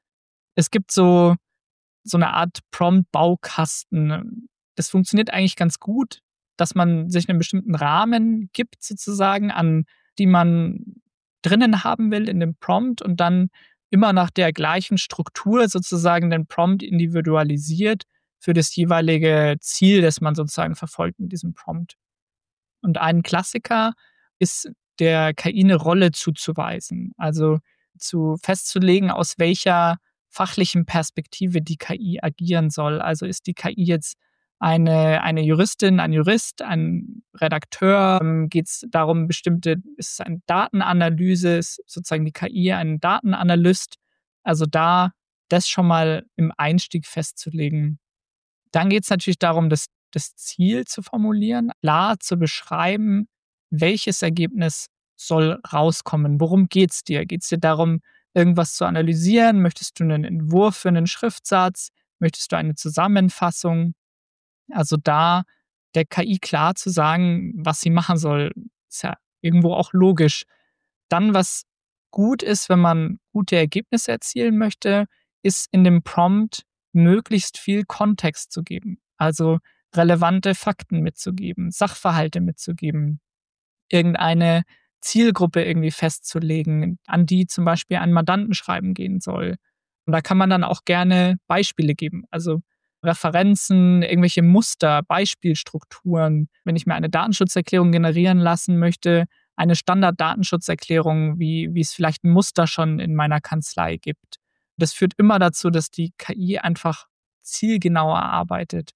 Es gibt so, so eine Art Prompt-Baukasten. Das funktioniert eigentlich ganz gut, dass man sich einen bestimmten Rahmen gibt, sozusagen, an die man drinnen haben will in dem Prompt und dann immer nach der gleichen Struktur sozusagen den Prompt individualisiert für das jeweilige Ziel, das man sozusagen verfolgt mit diesem Prompt. Und ein Klassiker ist, der K I eine Rolle zuzuweisen, also zu festzulegen, aus welcher fachlichen Perspektive die K I agieren soll. Also ist die K I jetzt eine, eine Juristin, ein Jurist, ein Redakteur? Ähm, Geht es darum, bestimmte, ist es eine Datenanalyse, ist sozusagen die K I ein Datenanalyst? Also da das schon mal im Einstieg festzulegen. Dann geht es natürlich darum, das, das Ziel zu formulieren, klar zu beschreiben, welches Ergebnis soll rauskommen. Worum geht es dir? Geht es dir darum, irgendwas zu analysieren? Möchtest du einen Entwurf für einen Schriftsatz? Möchtest du eine Zusammenfassung? Also da der K I klar zu sagen, was sie machen soll, ist ja irgendwo auch logisch. Dann, was gut ist, wenn man gute Ergebnisse erzielen möchte, ist in dem Prompt möglichst viel Kontext zu geben. Also relevante Fakten mitzugeben, Sachverhalte mitzugeben, irgendeine Zielgruppe irgendwie festzulegen, an die zum Beispiel ein Mandantenschreiben gehen soll. Und da kann man dann auch gerne Beispiele geben, also Referenzen, irgendwelche Muster, Beispielstrukturen. Wenn ich mir eine Datenschutzerklärung generieren lassen möchte, eine Standarddatenschutzerklärung, wie, wie es vielleicht ein Muster schon in meiner Kanzlei gibt. Das führt immer dazu, dass die K I einfach zielgenauer arbeitet.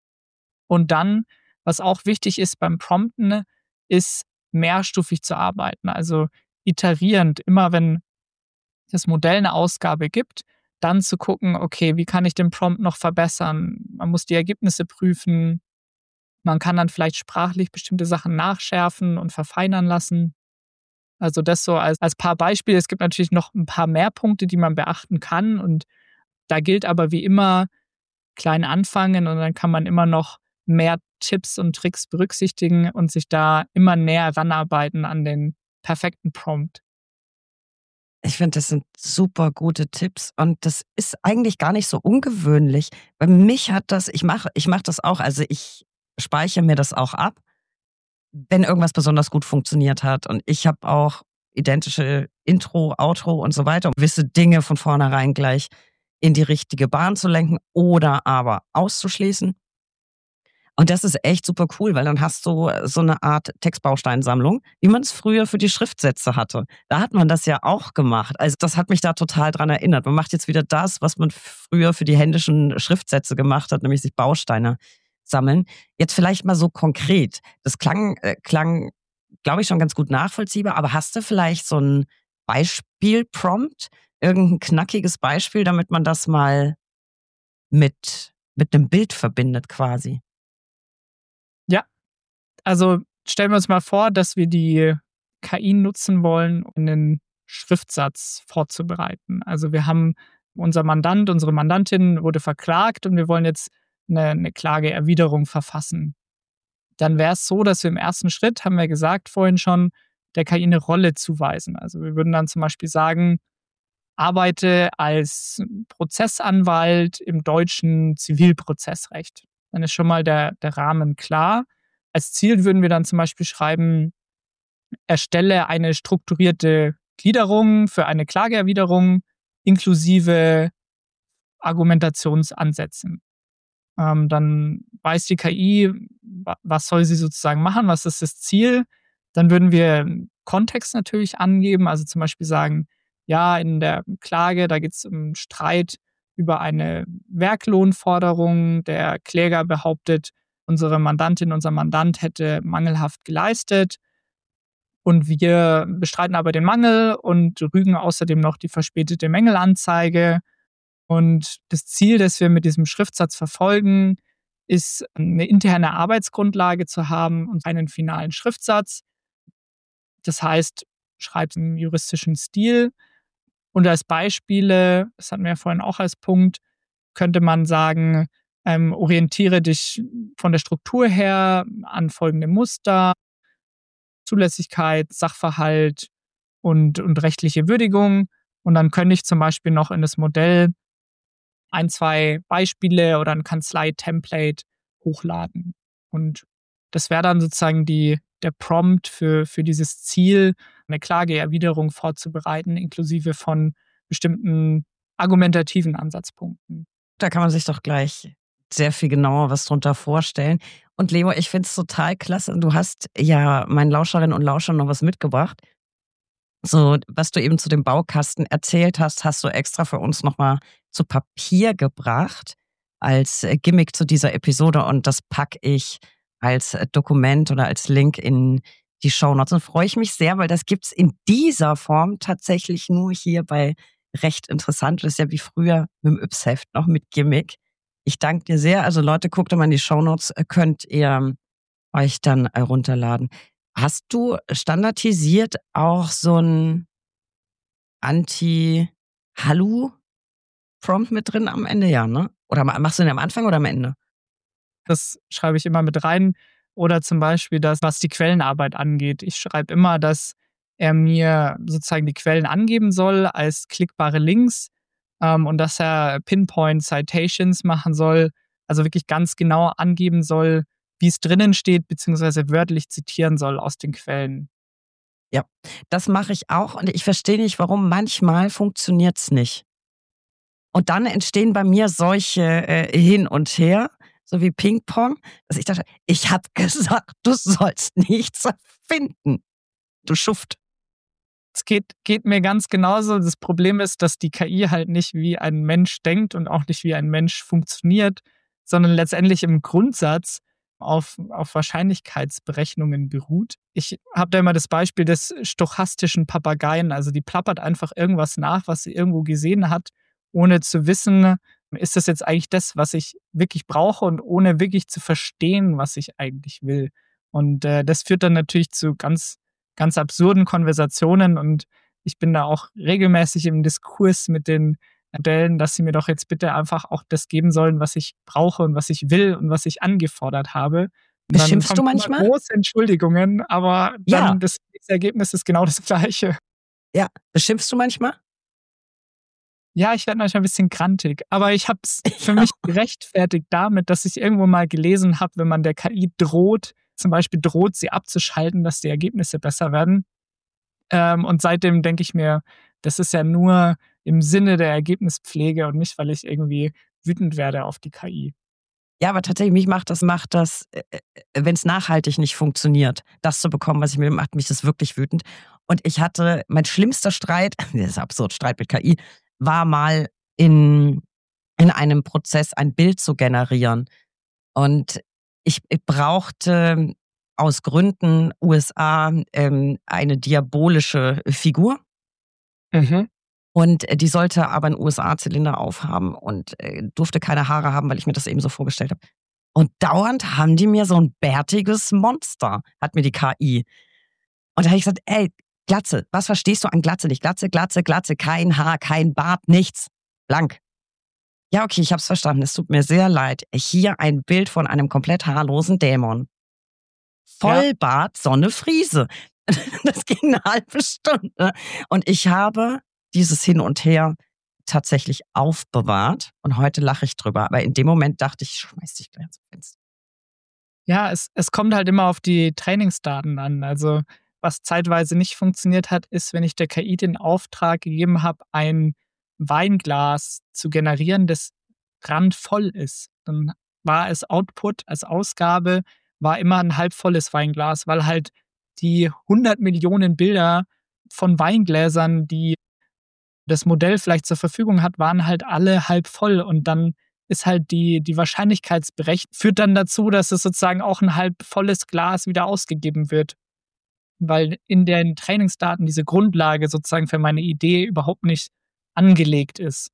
Und dann, was auch wichtig ist beim Prompten, ist mehrstufig zu arbeiten. Also iterierend, immer wenn das Modell eine Ausgabe gibt, dann zu gucken, okay, wie kann ich den Prompt noch verbessern? Man muss die Ergebnisse prüfen. Man kann dann vielleicht sprachlich bestimmte Sachen nachschärfen und verfeinern lassen. Also das so als, als paar Beispiele. Es gibt natürlich noch ein paar mehr Punkte, die man beachten kann. Und da gilt aber wie immer, klein anfangen und dann kann man immer noch mehr Tipps und Tricks berücksichtigen und sich da immer näher ranarbeiten an den perfekten Prompt. Ich finde, das sind super gute Tipps und das ist eigentlich gar nicht so ungewöhnlich. Bei mich hat das, ich mache ich mach das auch, also ich speichere mir das auch ab, wenn irgendwas besonders gut funktioniert hat. Und ich habe auch identische Intro, Outro und so weiter, um gewisse Dinge von vornherein gleich in die richtige Bahn zu lenken oder aber auszuschließen. Und das ist echt super cool, weil dann hast du so eine Art Textbausteinsammlung, wie man es früher für die Schriftsätze hatte. Da hat man das ja auch gemacht. Also das hat mich da total dran erinnert. Man macht jetzt wieder das, was man früher für die händischen Schriftsätze gemacht hat, nämlich sich Bausteine sammeln. Jetzt vielleicht mal so konkret. Das klang, äh, klang, glaube ich, schon ganz gut nachvollziehbar, aber hast du vielleicht so ein Beispiel-Prompt, irgendein knackiges Beispiel, damit man das mal mit, mit einem Bild verbindet quasi? Ja, also stellen wir uns mal vor, dass wir die K I nutzen wollen, um einen Schriftsatz vorzubereiten. Also wir haben unser Mandant, unsere Mandantin wurde verklagt und wir wollen jetzt eine, eine Klageerwiderung verfassen. Dann wäre es so, dass wir im ersten Schritt, haben wir gesagt vorhin schon, der K I eine Rolle zuweisen. Also wir würden dann zum Beispiel sagen, arbeite als Prozessanwalt im deutschen Zivilprozessrecht. Dann ist schon mal der, der Rahmen klar. Als Ziel würden wir dann zum Beispiel schreiben, erstelle eine strukturierte Gliederung für eine Klageerwiderung inklusive Argumentationsansätzen. Ähm, dann weiß die K I, was soll sie sozusagen machen, was ist das Ziel. Dann würden wir Kontext natürlich angeben, also zum Beispiel sagen, ja, in der Klage, da geht es um Streit über eine Werklohnforderung. Der Kläger behauptet, unsere Mandantin, unser Mandant hätte mangelhaft geleistet und wir bestreiten aber den Mangel und rügen außerdem noch die verspätete Mängelanzeige. Und das Ziel, das wir mit diesem Schriftsatz verfolgen, ist, eine interne Arbeitsgrundlage zu haben und einen finalen Schriftsatz. Das heißt, schreib im juristischen Stil. Und als Beispiele, das hatten wir ja vorhin auch als Punkt, könnte man sagen, ähm, orientiere dich von der Struktur her an folgende Muster: Zulässigkeit, Sachverhalt und, und rechtliche Würdigung. Und dann könnte ich zum Beispiel noch in das Modell ein, zwei Beispiele oder ein Kanzlei-Template hochladen. Und das wäre dann sozusagen die, der Prompt für, für dieses Ziel, eine Klageerwiderung vorzubereiten, inklusive von bestimmten argumentativen Ansatzpunkten. Da kann man sich doch gleich sehr viel genauer was drunter vorstellen. Und Leo, ich finde es total klasse. Du hast ja meinen Lauscherinnen und Lauschern noch was mitgebracht. So, was du eben zu dem Baukasten erzählt hast, hast du extra für uns nochmal zu Papier gebracht als Gimmick zu dieser Episode und das packe ich als Dokument oder als Link in die Shownotes. Und freue ich mich sehr, weil das gibt's in dieser Form tatsächlich nur hier bei Recht Interessant. Das ist ja wie früher mit dem Yps-Heft noch mit Gimmick. Ich danke dir sehr. Also Leute, guckt mal in die Shownotes, könnt ihr euch dann runterladen. Hast du standardisiert auch so ein Anti-Hallu-Prompt mit drin am Ende? Ja, ne? Oder machst du den am Anfang oder am Ende? Das schreibe ich immer mit rein. Oder zum Beispiel das, was die Quellenarbeit angeht. Ich schreibe immer, dass er mir sozusagen die Quellen angeben soll als klickbare Links ähm, und dass er Pinpoint Citations machen soll, also wirklich ganz genau angeben soll, wie es drinnen steht, beziehungsweise wörtlich zitieren soll aus den Quellen. Ja, das mache ich auch und ich verstehe nicht, warum manchmal funktioniert es nicht. Und dann entstehen bei mir solche äh, Hin und Her, so wie Ping-Pong, dass ich dachte, ich habe gesagt, du sollst nichts erfinden. Du Schuft. Es geht, geht mir ganz genauso. Das Problem ist, dass die K I halt nicht wie ein Mensch denkt und auch nicht wie ein Mensch funktioniert, sondern letztendlich im Grundsatz auf, auf Wahrscheinlichkeitsberechnungen beruht. Ich habe da immer das Beispiel des stochastischen Papageien. Also die plappert einfach irgendwas nach, was sie irgendwo gesehen hat, ohne zu wissen, ist das jetzt eigentlich das, was ich wirklich brauche und ohne wirklich zu verstehen, was ich eigentlich will. Und äh, das führt dann natürlich zu ganz, ganz absurden Konversationen und ich bin da auch regelmäßig im Diskurs mit den Modellen, dass sie mir doch jetzt bitte einfach auch das geben sollen, was ich brauche und was ich will und was ich angefordert habe. Und Beschimpfst dann du kommen manchmal? große Entschuldigungen, aber dann Ja. das Ergebnis ist genau das gleiche. Ja, beschimpfst du manchmal? Ja, ich werde manchmal ein bisschen grantig, aber ich habe es für mich gerechtfertigt damit, dass ich irgendwo mal gelesen habe, wenn man der K I droht, zum Beispiel droht, sie abzuschalten, dass die Ergebnisse besser werden. Ähm, und seitdem denke ich mir, das ist ja nur im Sinne der Ergebnispflege und nicht, weil ich irgendwie wütend werde auf die K I. Ja, aber tatsächlich, mich macht das, macht das, äh, wenn es nachhaltig nicht funktioniert, das zu bekommen, was ich will, macht mich das wirklich wütend. Und ich hatte, mein schlimmster Streit, das ist absurd, Streit mit K I, war mal in, in einem Prozess ein Bild zu generieren. Und ich, ich brauchte aus Gründen U S A ähm, eine diabolische Figur. Mhm. Und die sollte aber einen U S A-Zylinder aufhaben und äh, durfte keine Haare haben, weil ich mir das eben so vorgestellt habe. Und dauernd haben die mir so ein bärtiges Monster, hat mir die K I. Und da habe ich gesagt, ey, Glatze, was verstehst du an Glatze nicht? Glatze, Glatze, Glatze, kein Haar, kein Bart, nichts. Blank. Ja, okay, ich habe es verstanden. Es tut mir sehr leid. Hier ein Bild von einem komplett haarlosen Dämon. Vollbart, Sonne, Friese. Das ging eine halbe Stunde. Und ich habe dieses Hin und Her tatsächlich aufbewahrt. Und heute lache ich drüber. Aber in dem Moment dachte ich, ich schmeiß dich gleich ins Fenster. Ja, es, es kommt halt immer auf die Trainingsdaten an. Also was zeitweise nicht funktioniert hat, ist, wenn ich der K I den Auftrag gegeben habe, ein Weinglas zu generieren, das randvoll ist. Dann war es Output, als Ausgabe, war immer ein halbvolles Weinglas, weil halt die hundert Millionen Bilder von Weingläsern, die das Modell vielleicht zur Verfügung hat, waren halt alle halb voll und dann ist halt die, die Wahrscheinlichkeitsberechnung, führt dann dazu, dass es sozusagen auch ein halb volles Glas wieder ausgegeben wird. Weil in den Trainingsdaten diese Grundlage sozusagen für meine Idee überhaupt nicht angelegt ist.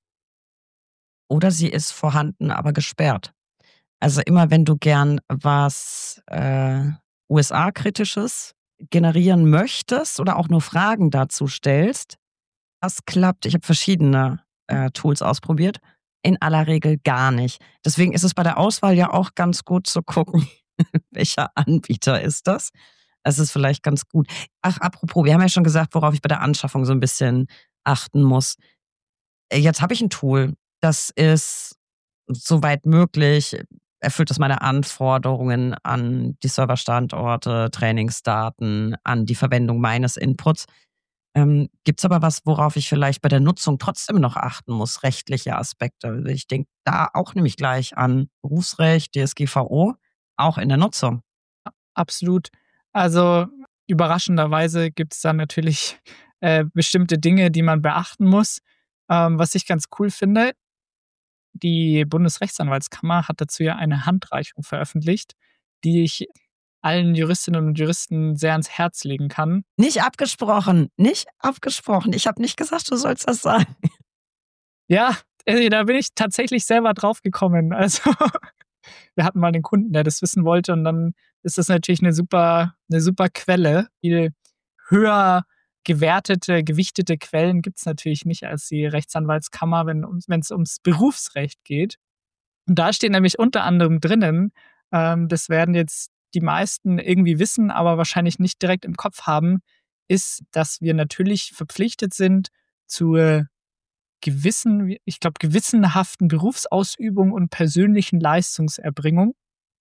Oder sie ist vorhanden, aber gesperrt. Also immer wenn du gern was äh, U S A-Kritisches generieren möchtest oder auch nur Fragen dazu stellst, das klappt. Ich habe verschiedene äh, Tools ausprobiert. In aller Regel gar nicht. Deswegen ist es bei der Auswahl ja auch ganz gut zu gucken, welcher Anbieter ist das. Es ist vielleicht ganz gut. Ach, apropos, wir haben ja schon gesagt, worauf ich bei der Anschaffung so ein bisschen achten muss. Jetzt habe ich ein Tool, das ist soweit möglich, erfüllt das meine Anforderungen an die Serverstandorte, Trainingsdaten, an die Verwendung meines Inputs. Ähm, Gibt es aber was, worauf ich vielleicht bei der Nutzung trotzdem noch achten muss, rechtliche Aspekte? Ich denke da auch nämlich gleich an Berufsrecht, D S G V O, auch in der Nutzung. Absolut. Also überraschenderweise gibt es da natürlich äh, bestimmte Dinge, die man beachten muss. Ähm, was ich ganz cool finde, die Bundesrechtsanwaltskammer hat dazu ja eine Handreichung veröffentlicht, die ich allen Juristinnen und Juristen sehr ans Herz legen kann. Nicht abgesprochen, nicht abgesprochen. Ich habe nicht gesagt, du sollst das sagen. Ja, äh, da bin ich tatsächlich selber drauf gekommen. Also wir hatten mal einen Kunden, der das wissen wollte und dann ist das natürlich eine super, eine super Quelle. Viel höher gewertete, gewichtete Quellen gibt es natürlich nicht als die Rechtsanwaltskammer, wenn es ums Berufsrecht geht. Und da steht nämlich unter anderem drinnen, ähm, das werden jetzt die meisten irgendwie wissen, aber wahrscheinlich nicht direkt im Kopf haben, ist, dass wir natürlich verpflichtet sind zur gewissen, ich glaube, gewissenhaften Berufsausübung und persönlichen Leistungserbringung.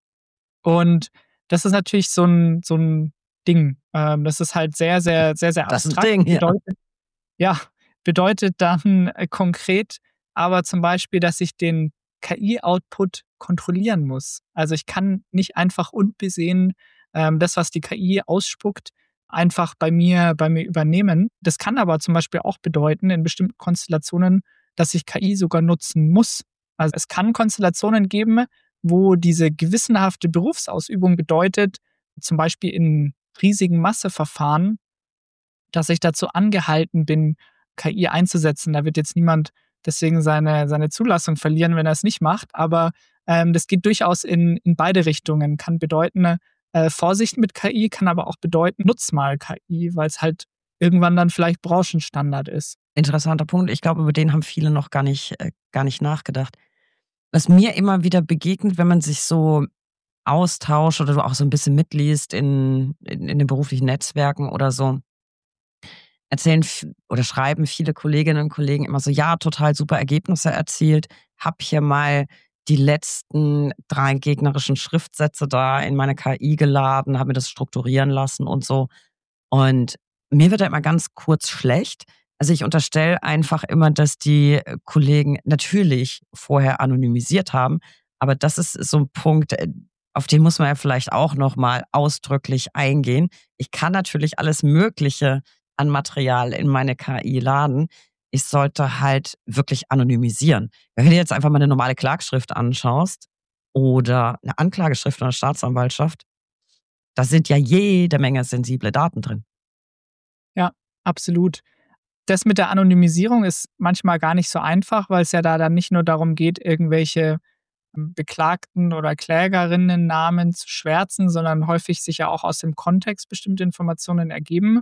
Und das ist natürlich so ein, so ein Ding. Ähm, das ist halt sehr, sehr, sehr, sehr Das ist ein abstrakt. Ding, ja. Bedeutet, ja, bedeutet dann äh, konkret aber zum Beispiel, dass ich den K I-Output kontrollieren muss. Also ich kann nicht einfach unbesehen ähm, das, was die K I ausspuckt, einfach bei mir, bei mir übernehmen. Das kann aber zum Beispiel auch bedeuten, in bestimmten Konstellationen, dass ich K I sogar nutzen muss. Also es kann Konstellationen geben, wo diese gewissenhafte Berufsausübung bedeutet, zum Beispiel in riesigen Masseverfahren, dass ich dazu angehalten bin, K I einzusetzen. Da wird jetzt niemand deswegen seine, seine Zulassung verlieren, wenn er es nicht macht. Aber ähm, das geht durchaus in, in beide Richtungen. Kann bedeuten, äh, Vorsicht mit K I, kann aber auch bedeuten, nutz mal K I, weil es halt irgendwann dann vielleicht Branchenstandard ist. Interessanter Punkt. Ich glaube, über den haben viele noch gar nicht, äh, gar nicht nachgedacht. Was mir immer wieder begegnet, wenn man sich so austauscht oder du auch so ein bisschen mitliest in, in, in den beruflichen Netzwerken oder so, erzählen f- oder schreiben viele Kolleginnen und Kollegen immer so, ja, total super Ergebnisse erzielt, hab hier mal die letzten drei gegnerischen Schriftsätze da in meine K I geladen, habe mir das strukturieren lassen und so. Und mir wird da immer ganz kurz schlecht. Also ich unterstelle einfach immer, dass die äh, Kollegen natürlich vorher anonymisiert haben, aber das ist so ein Punkt, äh, auf den muss man ja vielleicht auch noch mal ausdrücklich eingehen. Ich kann natürlich alles Mögliche an Material in meine K I laden. Ich sollte halt wirklich anonymisieren. Wenn du dir jetzt einfach mal eine normale Klagschrift anschaust oder eine Anklageschrift von der Staatsanwaltschaft, da sind ja jede Menge sensible Daten drin. Ja, absolut. Das mit der Anonymisierung ist manchmal gar nicht so einfach, weil es ja da dann nicht nur darum geht, irgendwelche ähm, Beklagten oder Klägerinnen-Namen zu schwärzen, sondern häufig sich ja auch aus dem Kontext bestimmte Informationen ergeben.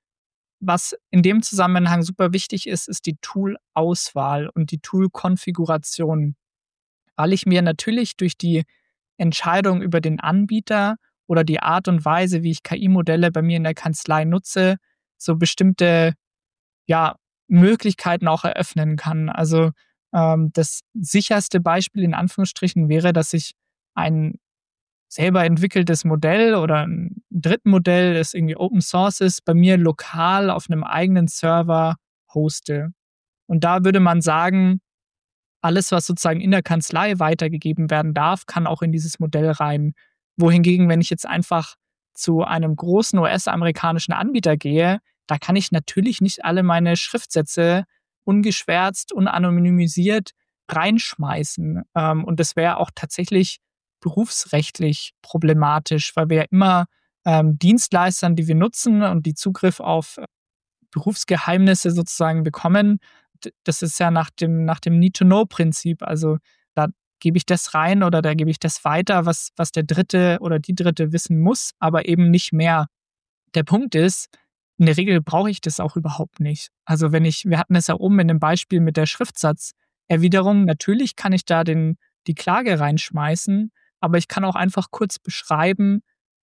Was in dem Zusammenhang super wichtig ist, ist die Tool-Auswahl und die Tool-Konfiguration, weil ich mir natürlich durch die Entscheidung über den Anbieter oder die Art und Weise, wie ich K I-Modelle bei mir in der Kanzlei nutze, so bestimmte ja, Möglichkeiten auch eröffnen kann. Also ähm, das sicherste Beispiel in Anführungsstrichen wäre, dass ich ein selber entwickeltes Modell oder ein Drittmodell, das irgendwie Open Source ist, bei mir lokal auf einem eigenen Server hoste. Und da würde man sagen, alles, was sozusagen in der Kanzlei weitergegeben werden darf, kann auch in dieses Modell rein. Wohingegen, wenn ich jetzt einfach zu einem großen U S-amerikanischen Anbieter gehe, da kann ich natürlich nicht alle meine Schriftsätze ungeschwärzt, unanonymisiert reinschmeißen. Ähm, Und das wäre auch tatsächlich berufsrechtlich problematisch, weil wir ja immer ähm, Dienstleistern, die wir nutzen und die Zugriff auf äh, Berufsgeheimnisse sozusagen bekommen, d- das ist ja nach dem, nach dem Need-to-Know-Prinzip. Also da gebe ich das rein oder da gebe ich das weiter, was, was der Dritte oder die Dritte wissen muss, aber eben nicht mehr. Der Punkt ist, in der Regel brauche ich das auch überhaupt nicht. Also wenn ich, wir hatten es ja oben in dem Beispiel mit der Schriftsatzerwiderung, natürlich kann ich da den, die Klage reinschmeißen, aber ich kann auch einfach kurz beschreiben,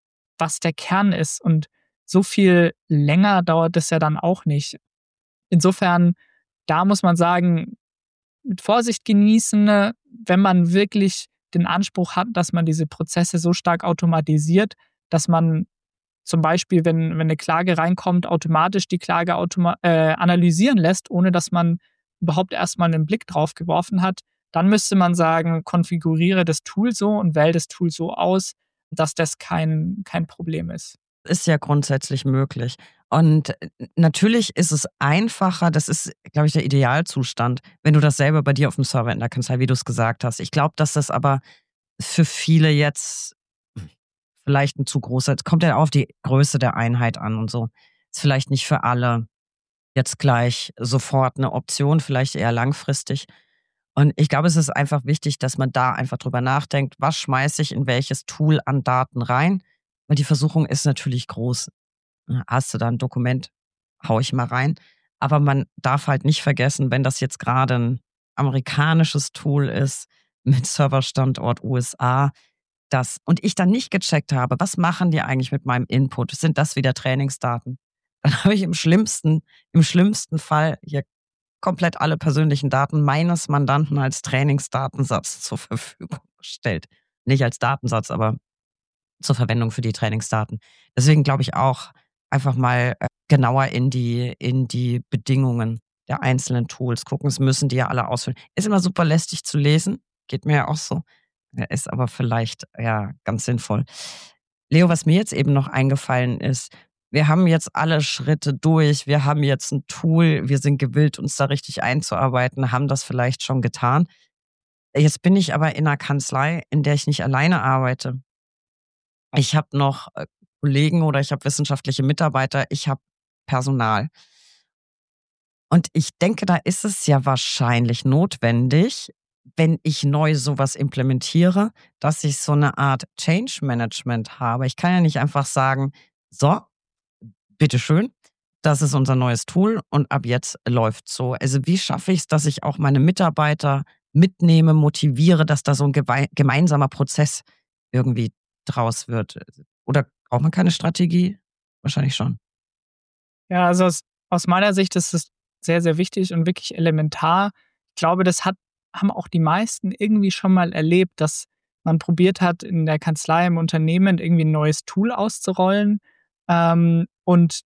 was der Kern ist. Und so viel länger dauert das ja dann auch nicht. Insofern, da muss man sagen, mit Vorsicht genießen, ne, wenn man wirklich den Anspruch hat, dass man diese Prozesse so stark automatisiert, dass man zum Beispiel, wenn, wenn eine Klage reinkommt, automatisch die Klage automa- äh, analysieren lässt, ohne dass man überhaupt erstmal einen Blick drauf geworfen hat, dann müsste man sagen, konfiguriere das Tool so und wähle das Tool so aus, dass das kein, kein Problem ist. Ist ja grundsätzlich möglich. Und äh, natürlich ist es einfacher, das ist, glaube ich, der Idealzustand, wenn du das selber bei dir auf dem Server in der Kanzlei, wie du es gesagt hast. Ich glaube, dass das aber für viele jetzt vielleicht ein zu großer, es kommt ja auf die Größe der Einheit an und so. Ist vielleicht nicht für alle jetzt gleich sofort eine Option, vielleicht eher langfristig. Und ich glaube, es ist einfach wichtig, dass man da einfach drüber nachdenkt, was schmeiße ich in welches Tool an Daten rein? Weil die Versuchung ist natürlich groß. Ne, hast du da ein Dokument, hau ich mal rein. Aber man darf halt nicht vergessen, wenn das jetzt gerade ein amerikanisches Tool ist mit Serverstandort U S A, das und ich dann nicht gecheckt habe, was machen die eigentlich mit meinem Input? Sind das wieder Trainingsdaten? Dann habe ich im schlimmsten, im schlimmsten Fall hier komplett alle persönlichen Daten meines Mandanten als Trainingsdatensatz zur Verfügung gestellt. Nicht als Datensatz, aber zur Verwendung für die Trainingsdaten. Deswegen glaube ich auch einfach mal äh, genauer in die, in die Bedingungen der einzelnen Tools gucken. Es müssen die ja alle ausfüllen. Ist immer super lästig zu lesen, geht mir ja auch so. Ja, ist aber vielleicht ja ganz sinnvoll. Leo, was mir jetzt eben noch eingefallen ist, wir haben jetzt alle Schritte durch, wir haben jetzt ein Tool, wir sind gewillt, uns da richtig einzuarbeiten, haben das vielleicht schon getan. Jetzt bin ich aber in einer Kanzlei, in der ich nicht alleine arbeite. Ich habe noch äh, Kollegen oder ich habe wissenschaftliche Mitarbeiter, ich habe Personal. Und ich denke, da ist es ja wahrscheinlich notwendig, wenn ich neu sowas implementiere, dass ich so eine Art Change Management habe. Ich kann ja nicht einfach sagen: „So, bitteschön, das ist unser neues Tool und ab jetzt läuft's so.“ Also, wie schaffe ich es, dass ich auch meine Mitarbeiter mitnehme, motiviere, dass da so ein gewei gemeinsamer Prozess irgendwie draus wird? Oder braucht man keine Strategie? Wahrscheinlich schon. Ja, also aus, aus meiner Sicht ist es sehr, sehr wichtig und wirklich elementar. Ich glaube, das hat, haben auch die meisten irgendwie schon mal erlebt, dass man probiert hat, in der Kanzlei, im Unternehmen irgendwie ein neues Tool auszurollen. Ähm, und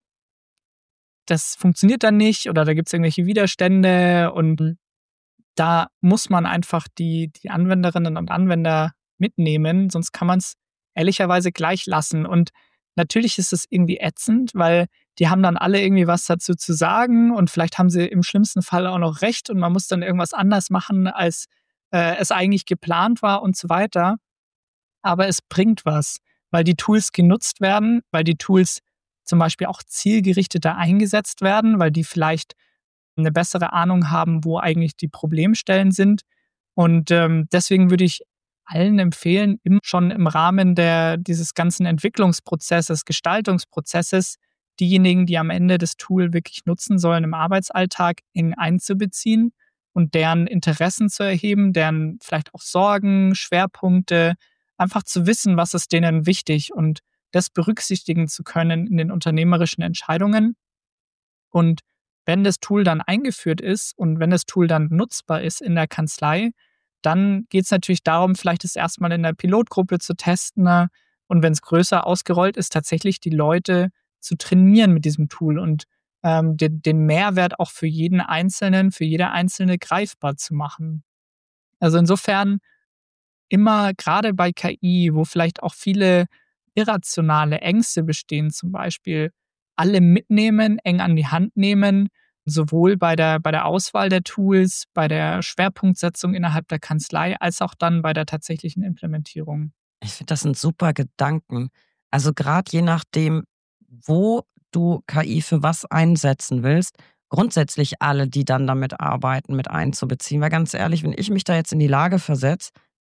das funktioniert dann nicht oder da gibt es irgendwelche Widerstände und da muss man einfach die, die Anwenderinnen und Anwender mitnehmen, sonst kann man es ehrlicherweise gleich lassen. Und natürlich ist es irgendwie ätzend, weil die haben dann alle irgendwie was dazu zu sagen und vielleicht haben sie im schlimmsten Fall auch noch recht und man muss dann irgendwas anders machen, als äh, es eigentlich geplant war und so weiter. Aber es bringt was, weil die Tools genutzt werden, weil die Tools zum Beispiel auch zielgerichteter eingesetzt werden, weil die vielleicht eine bessere Ahnung haben, wo eigentlich die Problemstellen sind. Und ähm, deswegen würde ich allen empfehlen, im, schon im Rahmen der, dieses ganzen Entwicklungsprozesses, Gestaltungsprozesses, diejenigen, die am Ende das Tool wirklich nutzen sollen, im Arbeitsalltag eng einzubeziehen und deren Interessen zu erheben, deren vielleicht auch Sorgen, Schwerpunkte, einfach zu wissen, was ist denen wichtig und das berücksichtigen zu können in den unternehmerischen Entscheidungen. Und wenn das Tool dann eingeführt ist und wenn das Tool dann nutzbar ist in der Kanzlei, dann geht es natürlich darum, vielleicht das erstmal in der Pilotgruppe zu testen, ne? Und wenn es größer ausgerollt ist, tatsächlich die Leute zu trainieren mit diesem Tool und ähm, den, den Mehrwert auch für jeden Einzelnen, für jede Einzelne greifbar zu machen. Also insofern immer gerade bei K I, wo vielleicht auch viele irrationale Ängste bestehen, zum Beispiel alle mitnehmen, eng an die Hand nehmen, sowohl bei der, bei der Auswahl der Tools, bei der Schwerpunktsetzung innerhalb der Kanzlei, als auch dann bei der tatsächlichen Implementierung. Ich finde das 'n super Gedanken. Also, grad je nachdem, wo du K I für was einsetzen willst, grundsätzlich alle, die dann damit arbeiten, mit einzubeziehen. Weil ganz ehrlich, wenn ich mich da jetzt in die Lage versetze,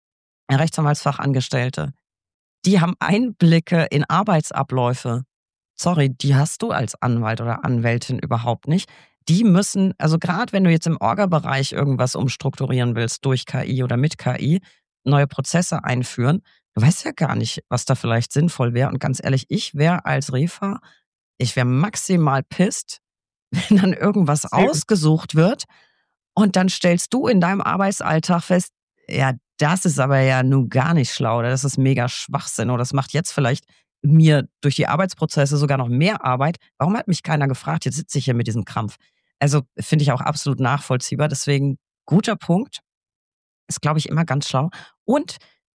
Rechtsanwaltsfachangestellte, die haben Einblicke in Arbeitsabläufe. Sorry, die hast du als Anwalt oder Anwältin überhaupt nicht. Die müssen, also grad wenn du jetzt im Orga-Bereich irgendwas umstrukturieren willst durch K I oder mit K I, neue Prozesse einführen, du weißt ja gar nicht, was da vielleicht sinnvoll wäre. Und ganz ehrlich, ich wäre als Refa, ich wäre maximal pisst, wenn dann irgendwas Same. ausgesucht wird und dann stellst du in deinem Arbeitsalltag fest, ja, das ist aber ja nun gar nicht schlau oder das ist mega Schwachsinn oder das macht jetzt vielleicht mir durch die Arbeitsprozesse sogar noch mehr Arbeit. Warum hat mich keiner gefragt? Jetzt sitze ich hier mit diesem Krampf. Also finde ich auch absolut nachvollziehbar. Deswegen guter Punkt. Ist, glaube ich, immer ganz schlau. Und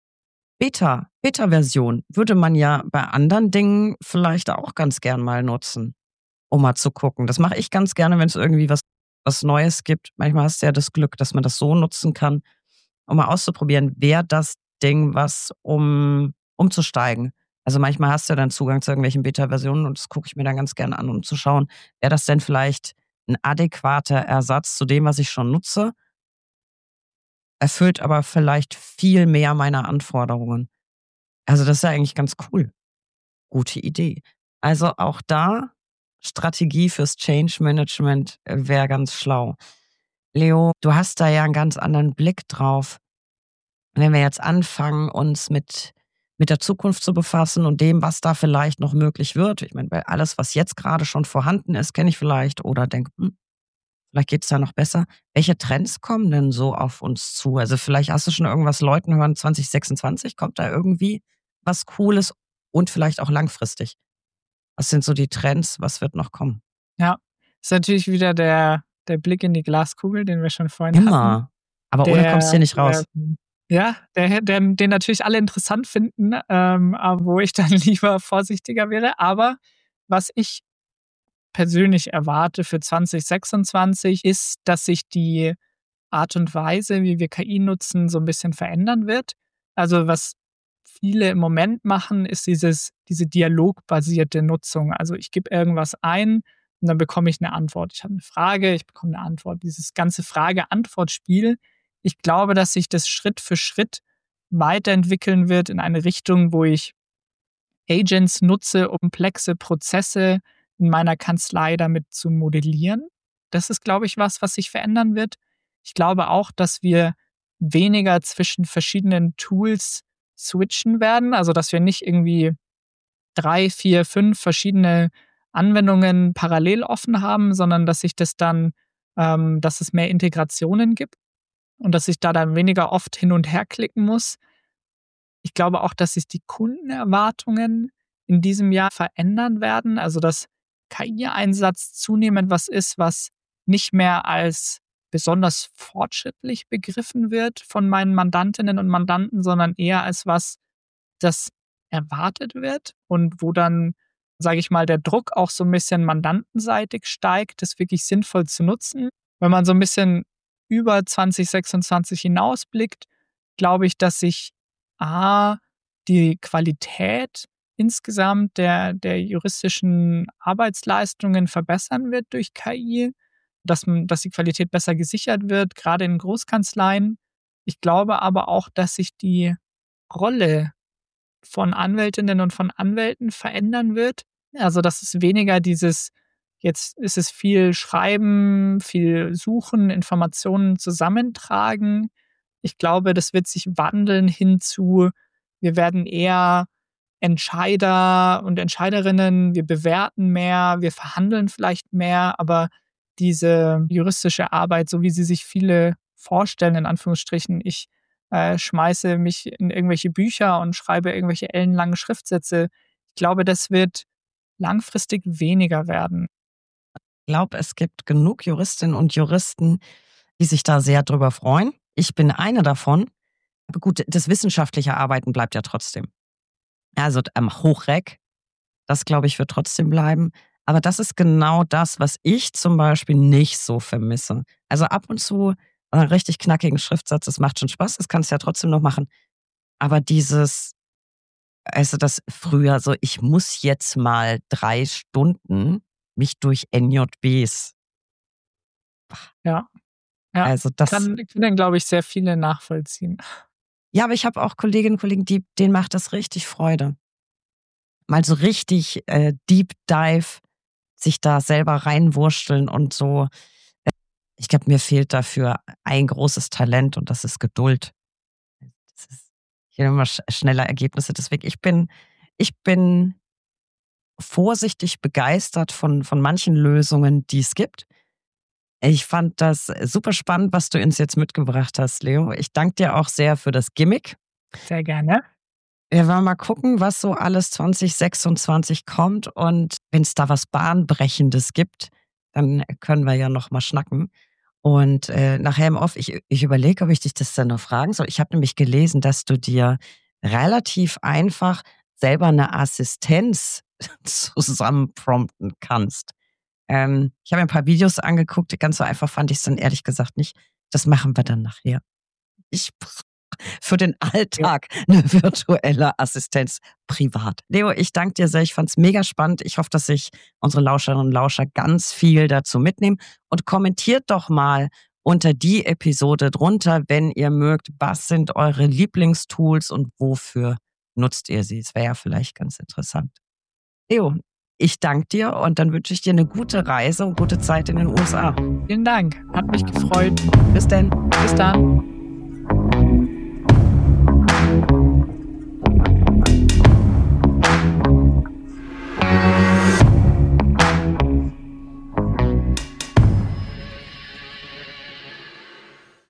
Beta, Beta-Version würde man ja bei anderen Dingen vielleicht auch ganz gern mal nutzen, um mal zu gucken. Das mache ich ganz gerne, wenn es irgendwie was, was Neues gibt. Manchmal hast du ja das Glück, dass man das so nutzen kann, um mal auszuprobieren, wäre das Ding was, um umzusteigen. Also manchmal hast du ja dann Zugang zu irgendwelchen Beta-Versionen und das gucke ich mir dann ganz gerne an, um zu schauen, wäre das denn vielleicht ein adäquater Ersatz zu dem, was ich schon nutze, erfüllt aber vielleicht viel mehr meiner Anforderungen. Also das ist ja eigentlich ganz cool. Gute Idee. Also auch da Strategie fürs Change Management wäre ganz schlau. Leo, du hast da ja einen ganz anderen Blick drauf. Wenn wir jetzt anfangen, uns mit, mit der Zukunft zu befassen und dem, was da vielleicht noch möglich wird. Ich meine, weil alles, was jetzt gerade schon vorhanden ist, kenne ich vielleicht oder denke, hm, vielleicht geht es da noch besser. Welche Trends kommen denn so auf uns zu? Also vielleicht hast du schon irgendwas Leuten hören, zwanzig sechsundzwanzig kommt da irgendwie was Cooles und vielleicht auch langfristig. Was sind so die Trends? Was wird noch kommen? Ja, ist natürlich wieder der, der Blick in die Glaskugel, den wir schon vorhin hatten. Immer. Aber ohne kommst du Der, hier nicht raus. ähm, ja, der, der, den natürlich alle interessant finden, ähm, aber wo ich dann lieber vorsichtiger wäre. Aber was ich persönlich erwarte für zwanzig sechsundzwanzig ist, dass sich die Art und Weise, wie wir K I nutzen, so ein bisschen verändern wird. Also was viele im Moment machen, ist dieses, diese dialogbasierte Nutzung. Also ich gebe irgendwas ein und dann bekomme ich eine Antwort. Ich habe eine Frage, ich bekomme eine Antwort. Dieses ganze Frage-Antwort-Spiel, ich glaube, dass sich das Schritt für Schritt weiterentwickeln wird in eine Richtung, wo ich Agents nutze, um komplexe Prozesse in meiner Kanzlei damit zu modellieren. Das ist, glaube ich, was, was sich verändern wird. Ich glaube auch, dass wir weniger zwischen verschiedenen Tools switchen werden, also dass wir nicht irgendwie drei, vier, fünf verschiedene Anwendungen parallel offen haben, sondern dass sich das dann, ähm, dass es mehr Integrationen gibt und dass ich da dann weniger oft hin und her klicken muss. Ich glaube auch, dass sich die Kundenerwartungen in diesem Jahr verändern werden, also dass K I-Einsatz zunehmend was ist, was nicht mehr als besonders fortschrittlich begriffen wird von meinen Mandantinnen und Mandanten, sondern eher als was, das erwartet wird und wo dann, sage ich mal, der Druck auch so ein bisschen mandantenseitig steigt, das wirklich sinnvoll zu nutzen. Wenn man so ein bisschen über zwanzig sechsundzwanzig hinausblickt, glaube ich, dass sich A, die Qualität insgesamt der, der juristischen Arbeitsleistungen verbessern wird durch K I, dass, dass die Qualität besser gesichert wird, gerade in Großkanzleien. Ich glaube aber auch, dass sich die Rolle von Anwältinnen und von Anwälten verändern wird. Also dass es weniger dieses, jetzt ist es viel Schreiben, viel Suchen, Informationen zusammentragen. Ich glaube, das wird sich wandeln hin zu, wir werden eher Entscheider und Entscheiderinnen, wir bewerten mehr, wir verhandeln vielleicht mehr, aber diese juristische Arbeit, so wie sie sich viele vorstellen, in Anführungsstrichen, ich äh, schmeiße mich in irgendwelche Bücher und schreibe irgendwelche ellenlangen Schriftsätze, ich glaube, das wird langfristig weniger werden. Ich glaube, es gibt genug Juristinnen und Juristen, die sich da sehr drüber freuen. Ich bin eine davon. Aber gut, das wissenschaftliche Arbeiten bleibt ja trotzdem. Also am Hochreck, das glaube ich, wird trotzdem bleiben. Aber das ist genau das, was ich zum Beispiel nicht so vermisse. Also ab und zu einen richtig knackigen Schriftsatz, das macht schon Spaß, das kannst du ja trotzdem noch machen. Aber dieses, also das früher so, ich muss jetzt mal drei Stunden mich durch N J Bs. Ja, ja. Also das kann, können, glaube ich, sehr viele nachvollziehen. Ja, aber ich habe auch Kolleginnen und Kollegen, die, denen macht das richtig Freude. Mal so richtig äh, Deep Dive, sich da selber reinwursteln und so. Ich glaube, mir fehlt dafür ein großes Talent und das ist Geduld. Das ist, ich will immer sch- schneller Ergebnisse. Deswegen, ich bin, ich bin vorsichtig begeistert von, von manchen Lösungen, die es gibt. Ich fand das super spannend, was du uns jetzt mitgebracht hast, Leo. Ich danke dir auch sehr für das Gimmick. Sehr gerne. Wir wollen mal gucken, was so alles zwanzig sechsundzwanzig kommt und wenn es da was Bahnbrechendes gibt, dann können wir ja noch mal schnacken. Und äh, nachher im Off, ich, ich überlege, ob ich dich das dann noch fragen soll. Ich habe nämlich gelesen, dass du dir relativ einfach selber eine Assistenz zusammenprompten kannst. Ähm, ich habe mir ein paar Videos angeguckt, ganz so einfach fand ich es dann ehrlich gesagt nicht. Das machen wir dann nachher. Ich brauche für den Alltag eine virtuelle Assistenz privat. Leo, ich danke dir sehr, ich fand es mega spannend. Ich hoffe, dass sich unsere Lauscherinnen und Lauscher ganz viel dazu mitnehmen. Und kommentiert doch mal unter die Episode drunter, wenn ihr mögt, was sind eure Lieblingstools und wofür nutzt ihr sie? Es wäre ja vielleicht ganz interessant. Leo, ich danke dir und dann wünsche ich dir eine gute Reise und gute Zeit in den U S A. Vielen Dank, hat mich gefreut. Bis dann. Bis dann.